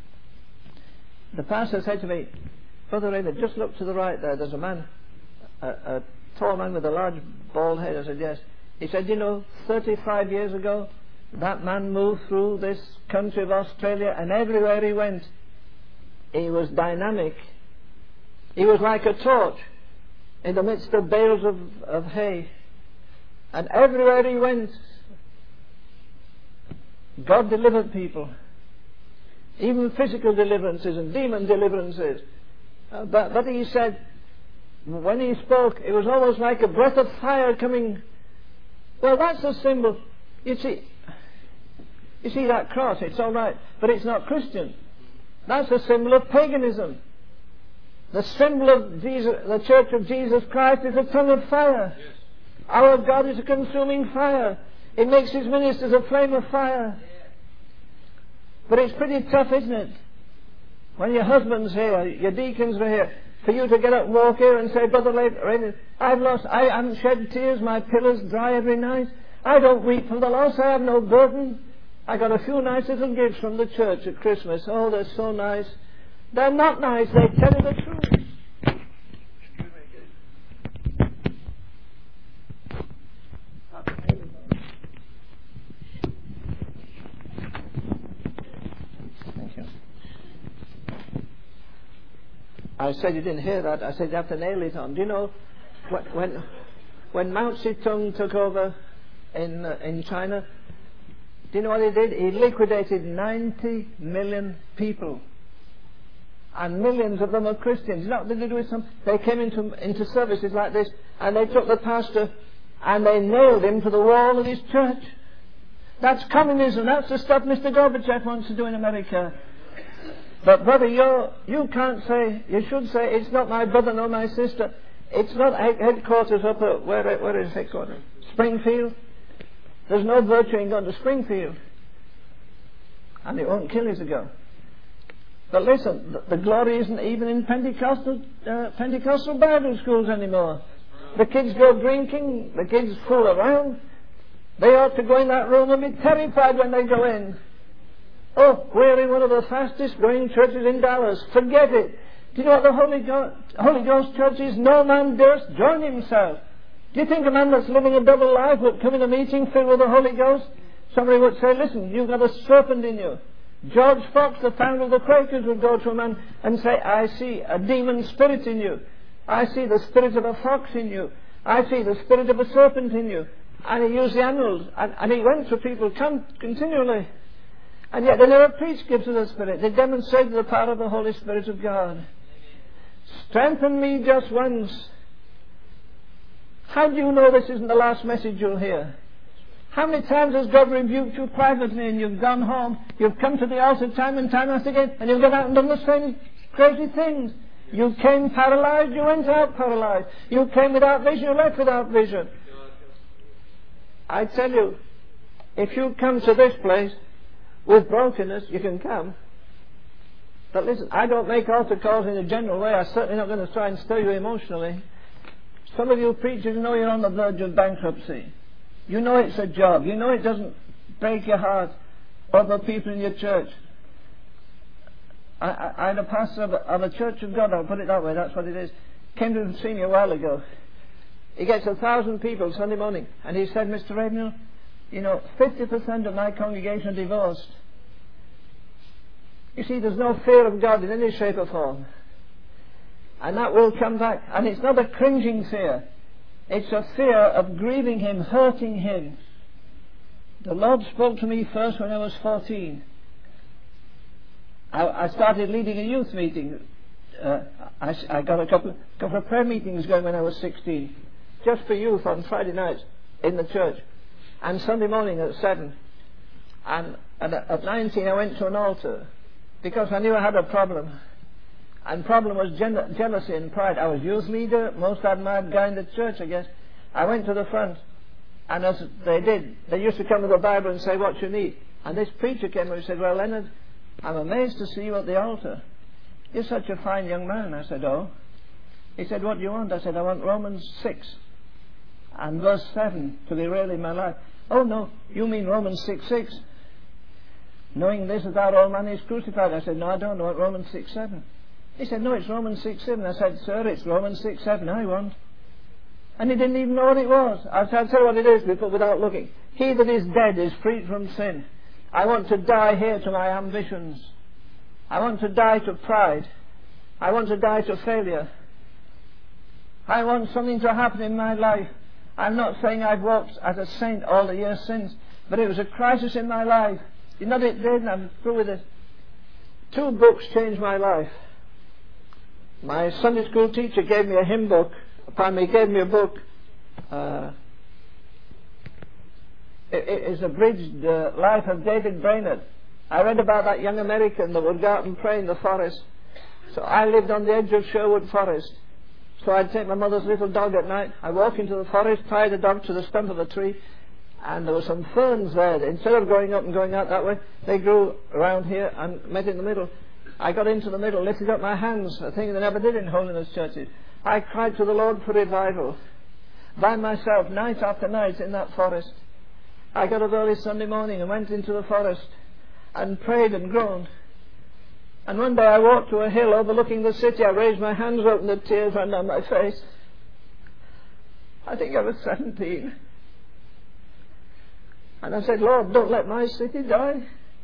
pastor said to me, Brother Raymond, just look to the right there. There's a man, a tall man with a large bald head. I said, yes. He said, 35 years ago, that man moved through this country of Australia, and everywhere he went, he was dynamic. He was like a torch in the midst of bales of hay. And everywhere he went, God delivered people. Even physical deliverances and demon deliverances. But he said, when he spoke, it was almost like a breath of fire coming. Well, that's a symbol. You see that cross, it's all right, but it's not Christian. That's a symbol of paganism. The symbol of Jesus, the Church of Jesus Christ, is a tongue of fire. Yes. Our God is a consuming fire. It makes His ministers a flame of fire. But it's pretty tough, isn't it? When your husband's here, your deacons are here, for you to get up and walk here and say, Brother Raymond, I haven't shed tears, my pillow's dry every night. I don't weep for the loss, I have no burden. I got a few nice little gifts from the church at Christmas. Oh, they're so nice. They're not nice, they tell you the truth. Thank you. I said you didn't hear that. I said you have to nail it on. Do you know when Mao Zedong took over in China? Do you know what he did? He liquidated 90 million people. And millions of them are Christians. You know what they did with them? They came into services like this, and they took the pastor and they nailed him to the wall of his church. That's communism. That's the stuff Mr. Gorbachev wants to do in America. But brother, you can't say, you should say, it's not my brother nor my sister. It's not headquarters up at, where is headquarters? Springfield. There's no virtue in going to Springfield. And it won't kill you to go. But listen, the glory isn't even in Pentecostal Bible schools anymore. The kids go drinking, the kids fool around. They ought to go in that room and be terrified when they go in. Oh, we're in one of the fastest growing churches in Dallas. Forget it. Do you know what the Holy Ghost church is? No man durst join himself. Do you think a man that's living a double life would come in a meeting filled with the Holy Ghost? Somebody would say, listen, you've got a serpent in you. George Fox, the founder of the Quakers, would go to a man and say, I see a demon spirit in you. I see the spirit of a fox in you. I see the spirit of a serpent in you. And he used the animals. And he went to people continually. And yet they never preached gifts of the Spirit. They demonstrated the power of the Holy Spirit of God. Strengthen me just once. How do you know this isn't the last message you'll hear? How many times has God rebuked you privately and you've gone home, you've come to the altar time and time after again, and you've gone out and done the same crazy things? You came paralyzed, you went out paralyzed. You came without vision, you left without vision. I tell you, if you come to this place with brokenness, you can come. But listen, I don't make altar calls in a general way. I'm certainly not going to try and stir you emotionally. Some of you preachers know you're on the verge of bankruptcy. You know it's a job. You know it doesn't break your heart over people in your church. I had a pastor of a Church of God, I'll put it that way, that's what it is, came to see me a while ago. He gets 1,000 people Sunday morning, and he said, Mr. Ravenhill, 50% of my congregation are divorced. You see, there's no fear of God in any shape or form. And that will come back. And it's not a cringing fear. It's a fear of grieving Him, hurting Him. The Lord spoke to me first when I was 14. I started leading a youth meeting. I got a couple of prayer meetings going when I was 16. Just for youth on Friday nights in the church. And Sunday morning at 7. And at 19 I went to an altar. Because I knew I had a problem. And the problem was jealousy and pride. I was youth leader, most admired guy in the church, I guess. I went to the front. And as they did, they used to come with the Bible and say, what you need. And this preacher came and said, well, Leonard, I'm amazed to see you at the altar. You're such a fine young man. I said, oh. He said, what do you want? I said, I want Romans 6 and verse 7 to be real in my life. Oh, no, you mean Romans 6:6. Knowing this, that all man is crucified. I said, no, I don't. I want Romans 6:7. He said, no, it's Romans 6:7. I said, sir, it's Romans 6:7 I want. And he didn't even know what it was. I'll tell you what it is without looking. He that is dead is freed from sin. I want to die here to my ambitions. I want to die to pride. I want to die to failure. I want something to happen in my life. I'm not saying I've walked as a saint all the years since, but it was a crisis in my life. You know it did, and I'm through with it. 2 books changed my life. My Sunday school teacher gave me a hymn book. He gave me a book. It is abridged life of David Brainerd. I read about that young American that would go out and pray in the forest. So I lived on the edge of Sherwood Forest. So I'd take my mother's little dog at night. I'd walk into the forest, tie the dog to the stump of a tree, and there were some ferns there. Instead of going up and going out that way, they grew around here and met in the middle. I got into the middle, lifted up my hands, a thing they never did in holiness churches. I cried to the Lord for revival. By myself, night after night in that forest. I got up early Sunday morning and went into the forest and prayed and groaned. And one day I walked to a hill overlooking the city. I raised my hands up and the tears ran down my face. I think I was 17. And I said, Lord, don't let my city die.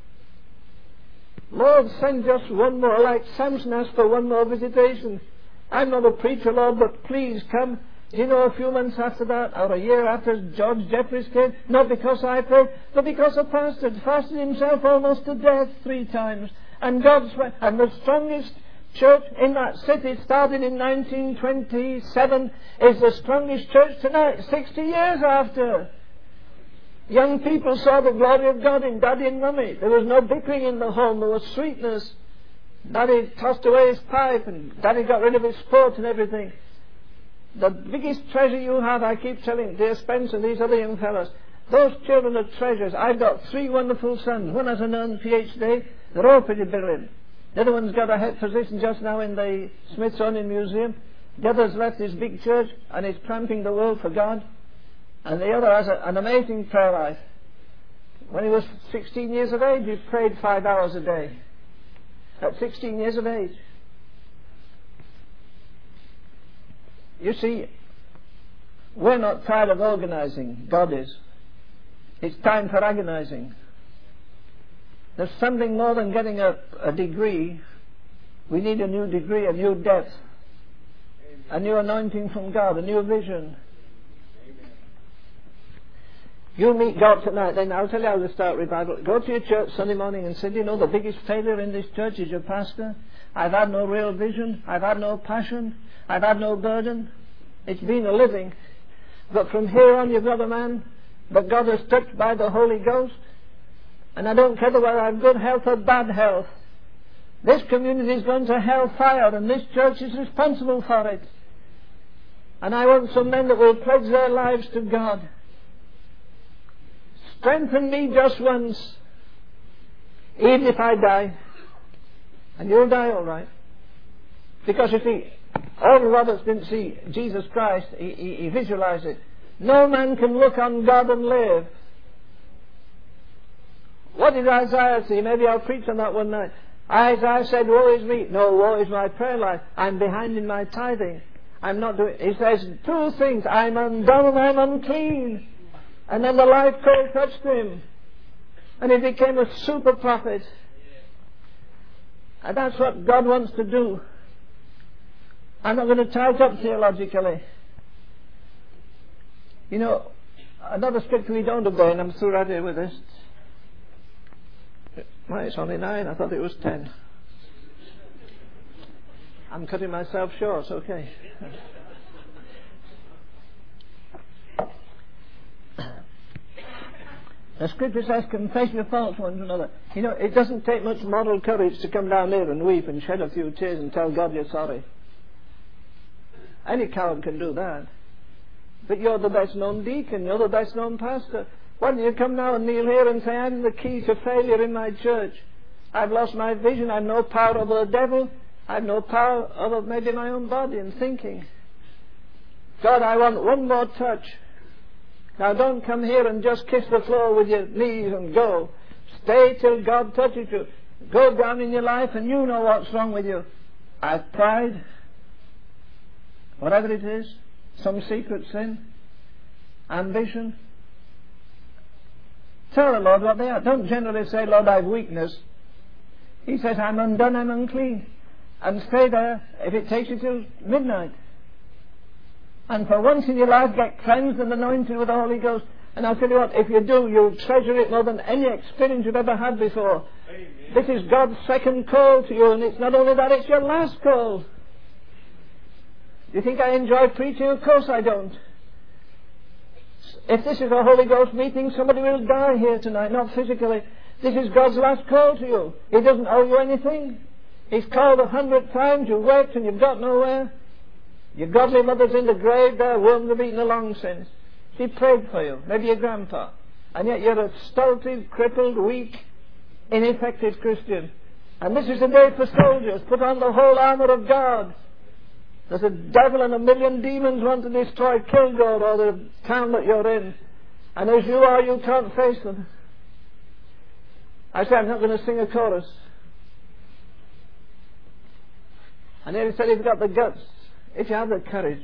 Lord, send just one more, like Samson asked for one more visitation. I'm not a preacher, Lord, but please come. You know, a few months after that, or a year after, George Jeffreys came, not because I prayed, but because a pastor fasted himself almost to death 3 times. And the strongest church in that city, started in 1927, is the strongest church tonight, 60 years after. Young people saw the glory of God in Daddy and Mummy. There was no bickering in the home, there was sweetness. Daddy tossed away his pipe and Daddy got rid of his sport and everything. The biggest treasure you have, I keep telling dear Spencer and these other young fellows, those children are treasures. I've got 3 wonderful sons. One has an earned PhD. They're all pretty brilliant. The other one's got a head position just now in the Smithsonian Museum. The other's left his big church and is tramping the world for God. And the other has an amazing prayer life. When he was 16 years of age, he prayed 5 hours a day. At 16 years of age. You see, we're not tired of organizing. God is. It's time for agonizing. There's something more than getting a degree. We need a new degree, a new depth, a new anointing from God, a new vision. You meet God tonight, then I'll tell you how to start revival. Go to your church Sunday morning and say, you know, the biggest failure in this church is your pastor. I've had no real vision. I've had no passion. I've had no burden. It's been a living. But from here on, you've got a man that God has touched by the Holy Ghost. And I don't care whether I have good health or bad health. This community is going to hellfire, and this church is responsible for it. And I want some men that will pledge their lives to God. Strengthen me just once, even if I die. And you'll die all right. Because you see, Oral Roberts didn't see Jesus Christ, he visualized it. No man can look on God and live. What did Isaiah see? Maybe I'll preach on that one night. Isaiah said, woe is me. No, woe is my prayer life. I'm behind in my tithing. I'm not doing... He says two things. I'm undone and I'm unclean. And then the life coal touched him. And he became a super prophet. And that's what God wants to do. I'm not going to tie it up theologically. You know, another scripture we don't obey, and I'm through right here with this. Well, it's only 9. I thought it was 10. I'm cutting myself short, okay. The scripture says, confess your faults one to another. You know, it doesn't take much moral courage to come down here and weep and shed a few tears and tell God you're sorry. Any coward can do that. But you're the best known deacon, you're the best known pastor. Why don't you come now and kneel here and say, I'm the key to failure in my church. I've lost my vision, I've no power over the devil, I've no power over maybe my own body and thinking. God, I want one more touch. Now don't come here and just kiss the floor with your knees and go. Stay till God touches you. Go down in your life and you know what's wrong with you. I've pride, whatever it is, some secret sin, ambition. Tell the Lord what they are. Don't generally say, Lord, I've weakness. He says, I'm undone, I'm unclean. And stay there if it takes you till midnight. And for once in your life, get cleansed and anointed with the Holy Ghost. And I'll tell you what, if you do, you'll treasure it more than any experience you've ever had before. Amen. This is God's second call to you, and it's not only that, it's your last call. Do you think I enjoy preaching? Of course I don't. If this is a Holy Ghost meeting, somebody will die here tonight, not physically. This is God's last call to you. He doesn't owe you anything. He's called 100 times, you've wept and you've got nowhere. Your godly mother's in the grave there, worms have eaten her long since. She prayed for you, maybe your grandpa. And yet you're a stulted, crippled, weak, ineffective Christian. And this is the day for soldiers. Put on the whole armour of God. There's a devil and a million demons want to destroy Kilgore or the town that you're in. And as you are, you can't face them. I said, I'm not going to sing a chorus. And then he said, if you've got the guts, if you have the courage,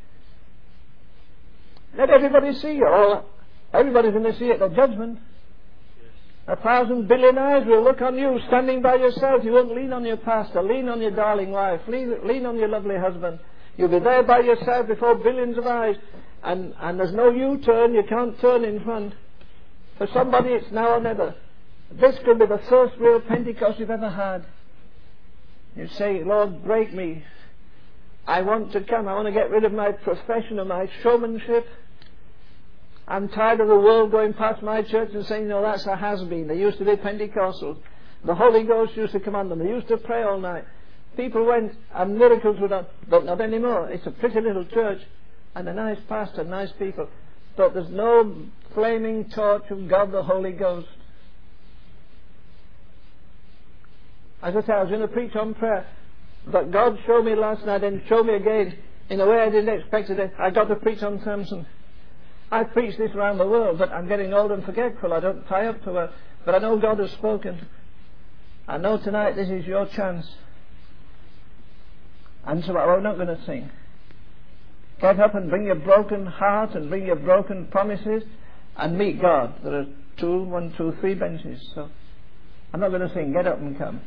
let everybody see you. Or everybody's going to see it at the judgment. 1,000 billion eyes will look on you standing by yourself. You won't lean on your pastor, lean on your darling wife, lean on your lovely husband. You'll be there by yourself before billions of eyes, and there's no U-turn. You can't turn in front. For somebody it's now or never. This could be the first real Pentecost you've ever had. You say, Lord, break me. I want to come. I want to get rid of my profession and my showmanship. I'm tired of the world going past my church and saying, no, that's a has-been. They used to be Pentecostals. The Holy Ghost used to come on them. They used to pray all night. People went and miracles were done, but not anymore. It's a pretty little church and a nice pastor, nice people. But there's no flaming torch of God the Holy Ghost. As I said, I was going to preach on prayer, but God showed me last night and showed me again in a way I didn't expect it. I got to preach on Samson. I preach this around the world, but I'm getting old and forgetful. I don't tie up to it. But I know God has spoken. I know tonight this is your chance. And so we're not going to sing. Get up and bring your broken heart and bring your broken promises and meet God. There are 3 benches. So I'm not going to sing. Get up and come.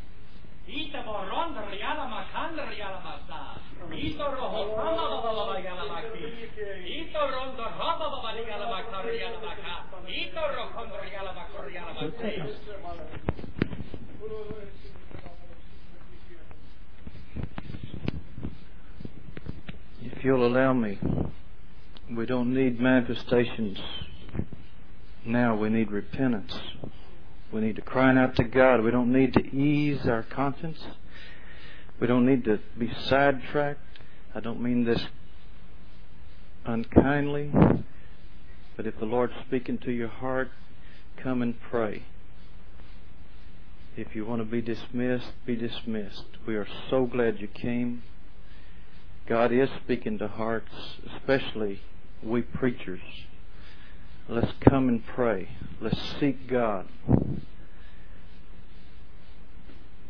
If you'll allow me, we don't need manifestations now. We need repentance. We need to cry out to God. We don't need to ease our conscience. We don't need to be sidetracked. I don't mean this unkindly, but if the Lord's speaking to your heart, come and pray. If you want to be dismissed, be dismissed. We are so glad you came. God is speaking to hearts, especially we preachers. Let's come and pray. Let's seek God.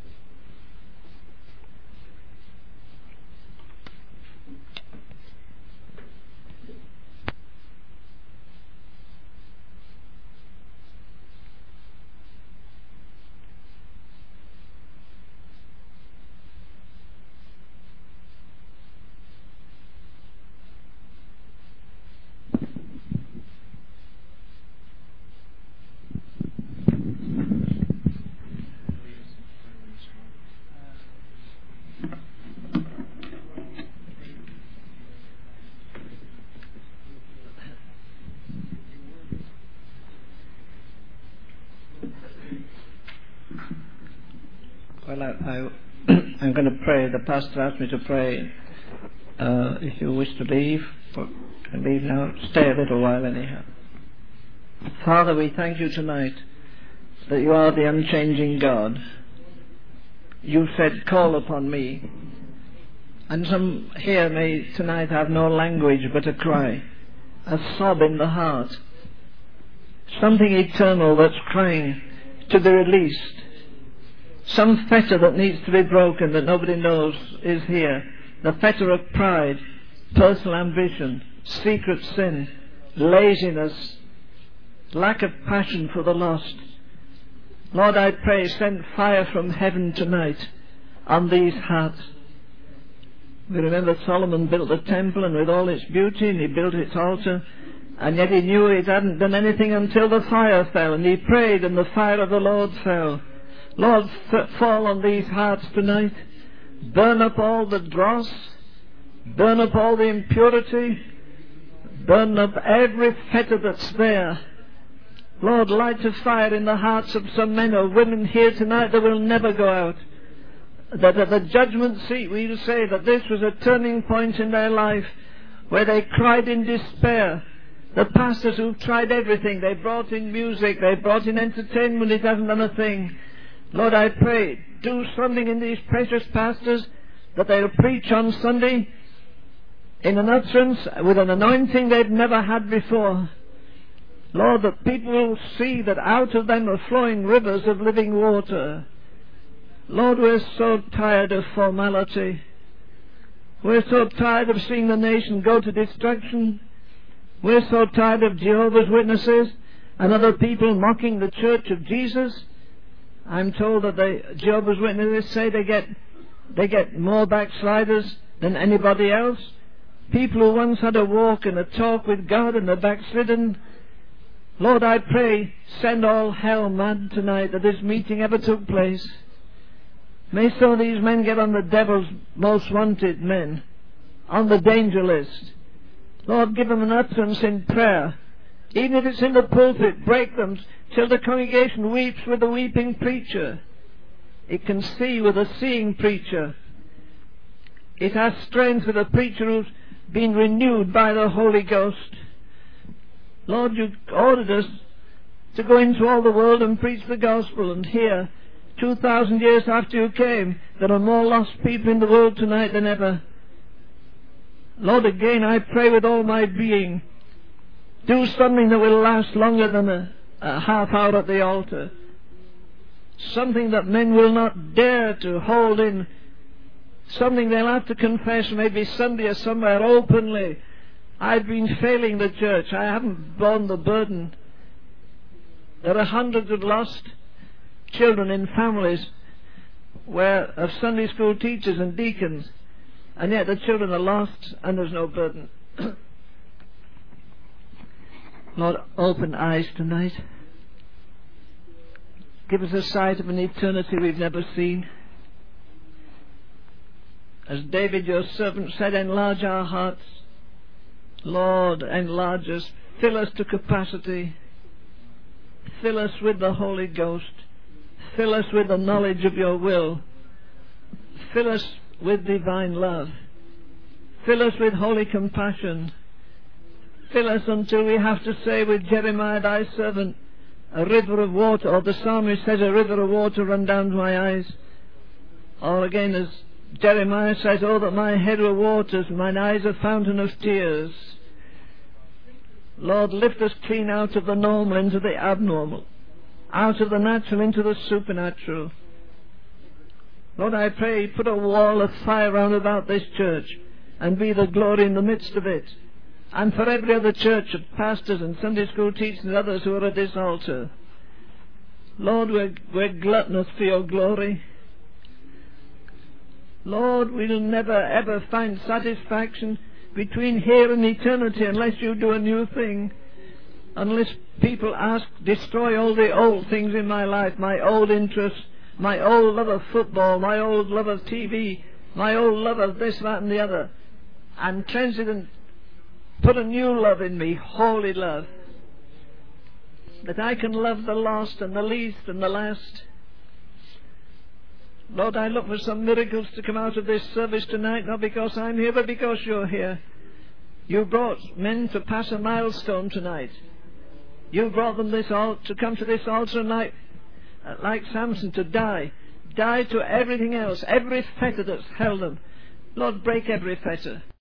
I'm going to pray. The pastor asked me to pray. If you wish to leave, leave now. Stay a little while anyhow. Father, we thank you tonight that you are the unchanging God. You said, call upon me. And some here may tonight have no language but a cry, a sob in the heart, something eternal that's crying to be released, some fetter that needs to be broken that nobody knows is here, the fetter of pride, personal ambition, secret sin, laziness, lack of passion for the lost. Lord, I pray, send fire from heaven tonight on these hearts. We remember Solomon built the temple, and with all its beauty, and he built its altar, and yet he knew it hadn't done anything until the fire fell, and he prayed and the fire of the Lord fell. Lord, fall on these hearts tonight. Burn up all the dross, burn up all the impurity, burn up every fetter that's there. Lord, light a fire in the hearts of some men or women here tonight that will never go out. That at the judgment seat we'll say that this was a turning point in their life where they cried in despair. The pastors who've tried everything, they brought in music, they brought in entertainment, it hasn't done a thing. Lord, I pray, do something in these precious pastors that they'll preach on Sunday in an utterance with an anointing they've never had before. Lord, that people will see that out of them are flowing rivers of living water. Lord, we're so tired of formality. We're so tired of seeing the nation go to destruction. We're so tired of Jehovah's Witnesses and other people mocking the Church of Jesus. I'm told that the Jehovah's Witnesses say they get more backsliders than anybody else. People who once had a walk and a talk with God and are backslidden. Lord, I pray, send all hell mad tonight that this meeting ever took place. May some of these men get on the devil's most wanted men, on the danger list. Lord, give them an utterance in prayer. Even if it's in the pulpit, break them till the congregation weeps with the weeping preacher. It can see with a seeing preacher. It has strength with a preacher who's been renewed by the Holy Ghost. Lord, you ordered us to go into all the world and preach the gospel, and here, 2,000 years after you came, there are more lost people in the world tonight than ever. Lord, again I pray with all my being, do something that will last longer than a half hour at the altar. Something that men will not dare to hold in. Something they'll have to confess maybe Sunday or somewhere openly. I've been failing the church. I haven't borne the burden. There are hundreds of lost children in families of Sunday school teachers and deacons, and yet the children are lost and there's no burden. Lord, open eyes tonight. Give us a sight of an eternity we've never seen. As David your servant said, enlarge our hearts. Lord, enlarge us. Fill us to capacity. Fill us with the Holy Ghost. Fill us with the knowledge of your will. Fill us with divine love. Fill us with holy compassion. Fill us until we have to say with Jeremiah thy servant, a river of water, or the psalmist says, a river of water run down to my eyes. Or again as Jeremiah says, oh that my head were waters, mine eyes a fountain of tears. Lord, lift us clean out of the normal into the abnormal, out of the natural into the supernatural. Lord, I pray, put a wall of fire round about this church and be the glory in the midst of it. And for every other church of pastors and Sunday school teachers and others who are at this altar. Lord, we're gluttonous for your glory. Lord, we'll never ever find satisfaction between here and eternity unless you do a new thing. Unless people ask, destroy all the old things in my life, my old interests, my old love of football, my old love of TV, my old love of this, that and the other, and cleanse it and put a new love in me, holy love, that I can love the lost and the least and the last. Lord, I look for some miracles to come out of this service tonight, not because I'm here, but because you're here. You brought men to pass a milestone tonight. You brought them to come to this altar tonight, like Samson, to die. Die to everything else, every fetter that's held them. Lord, break every fetter.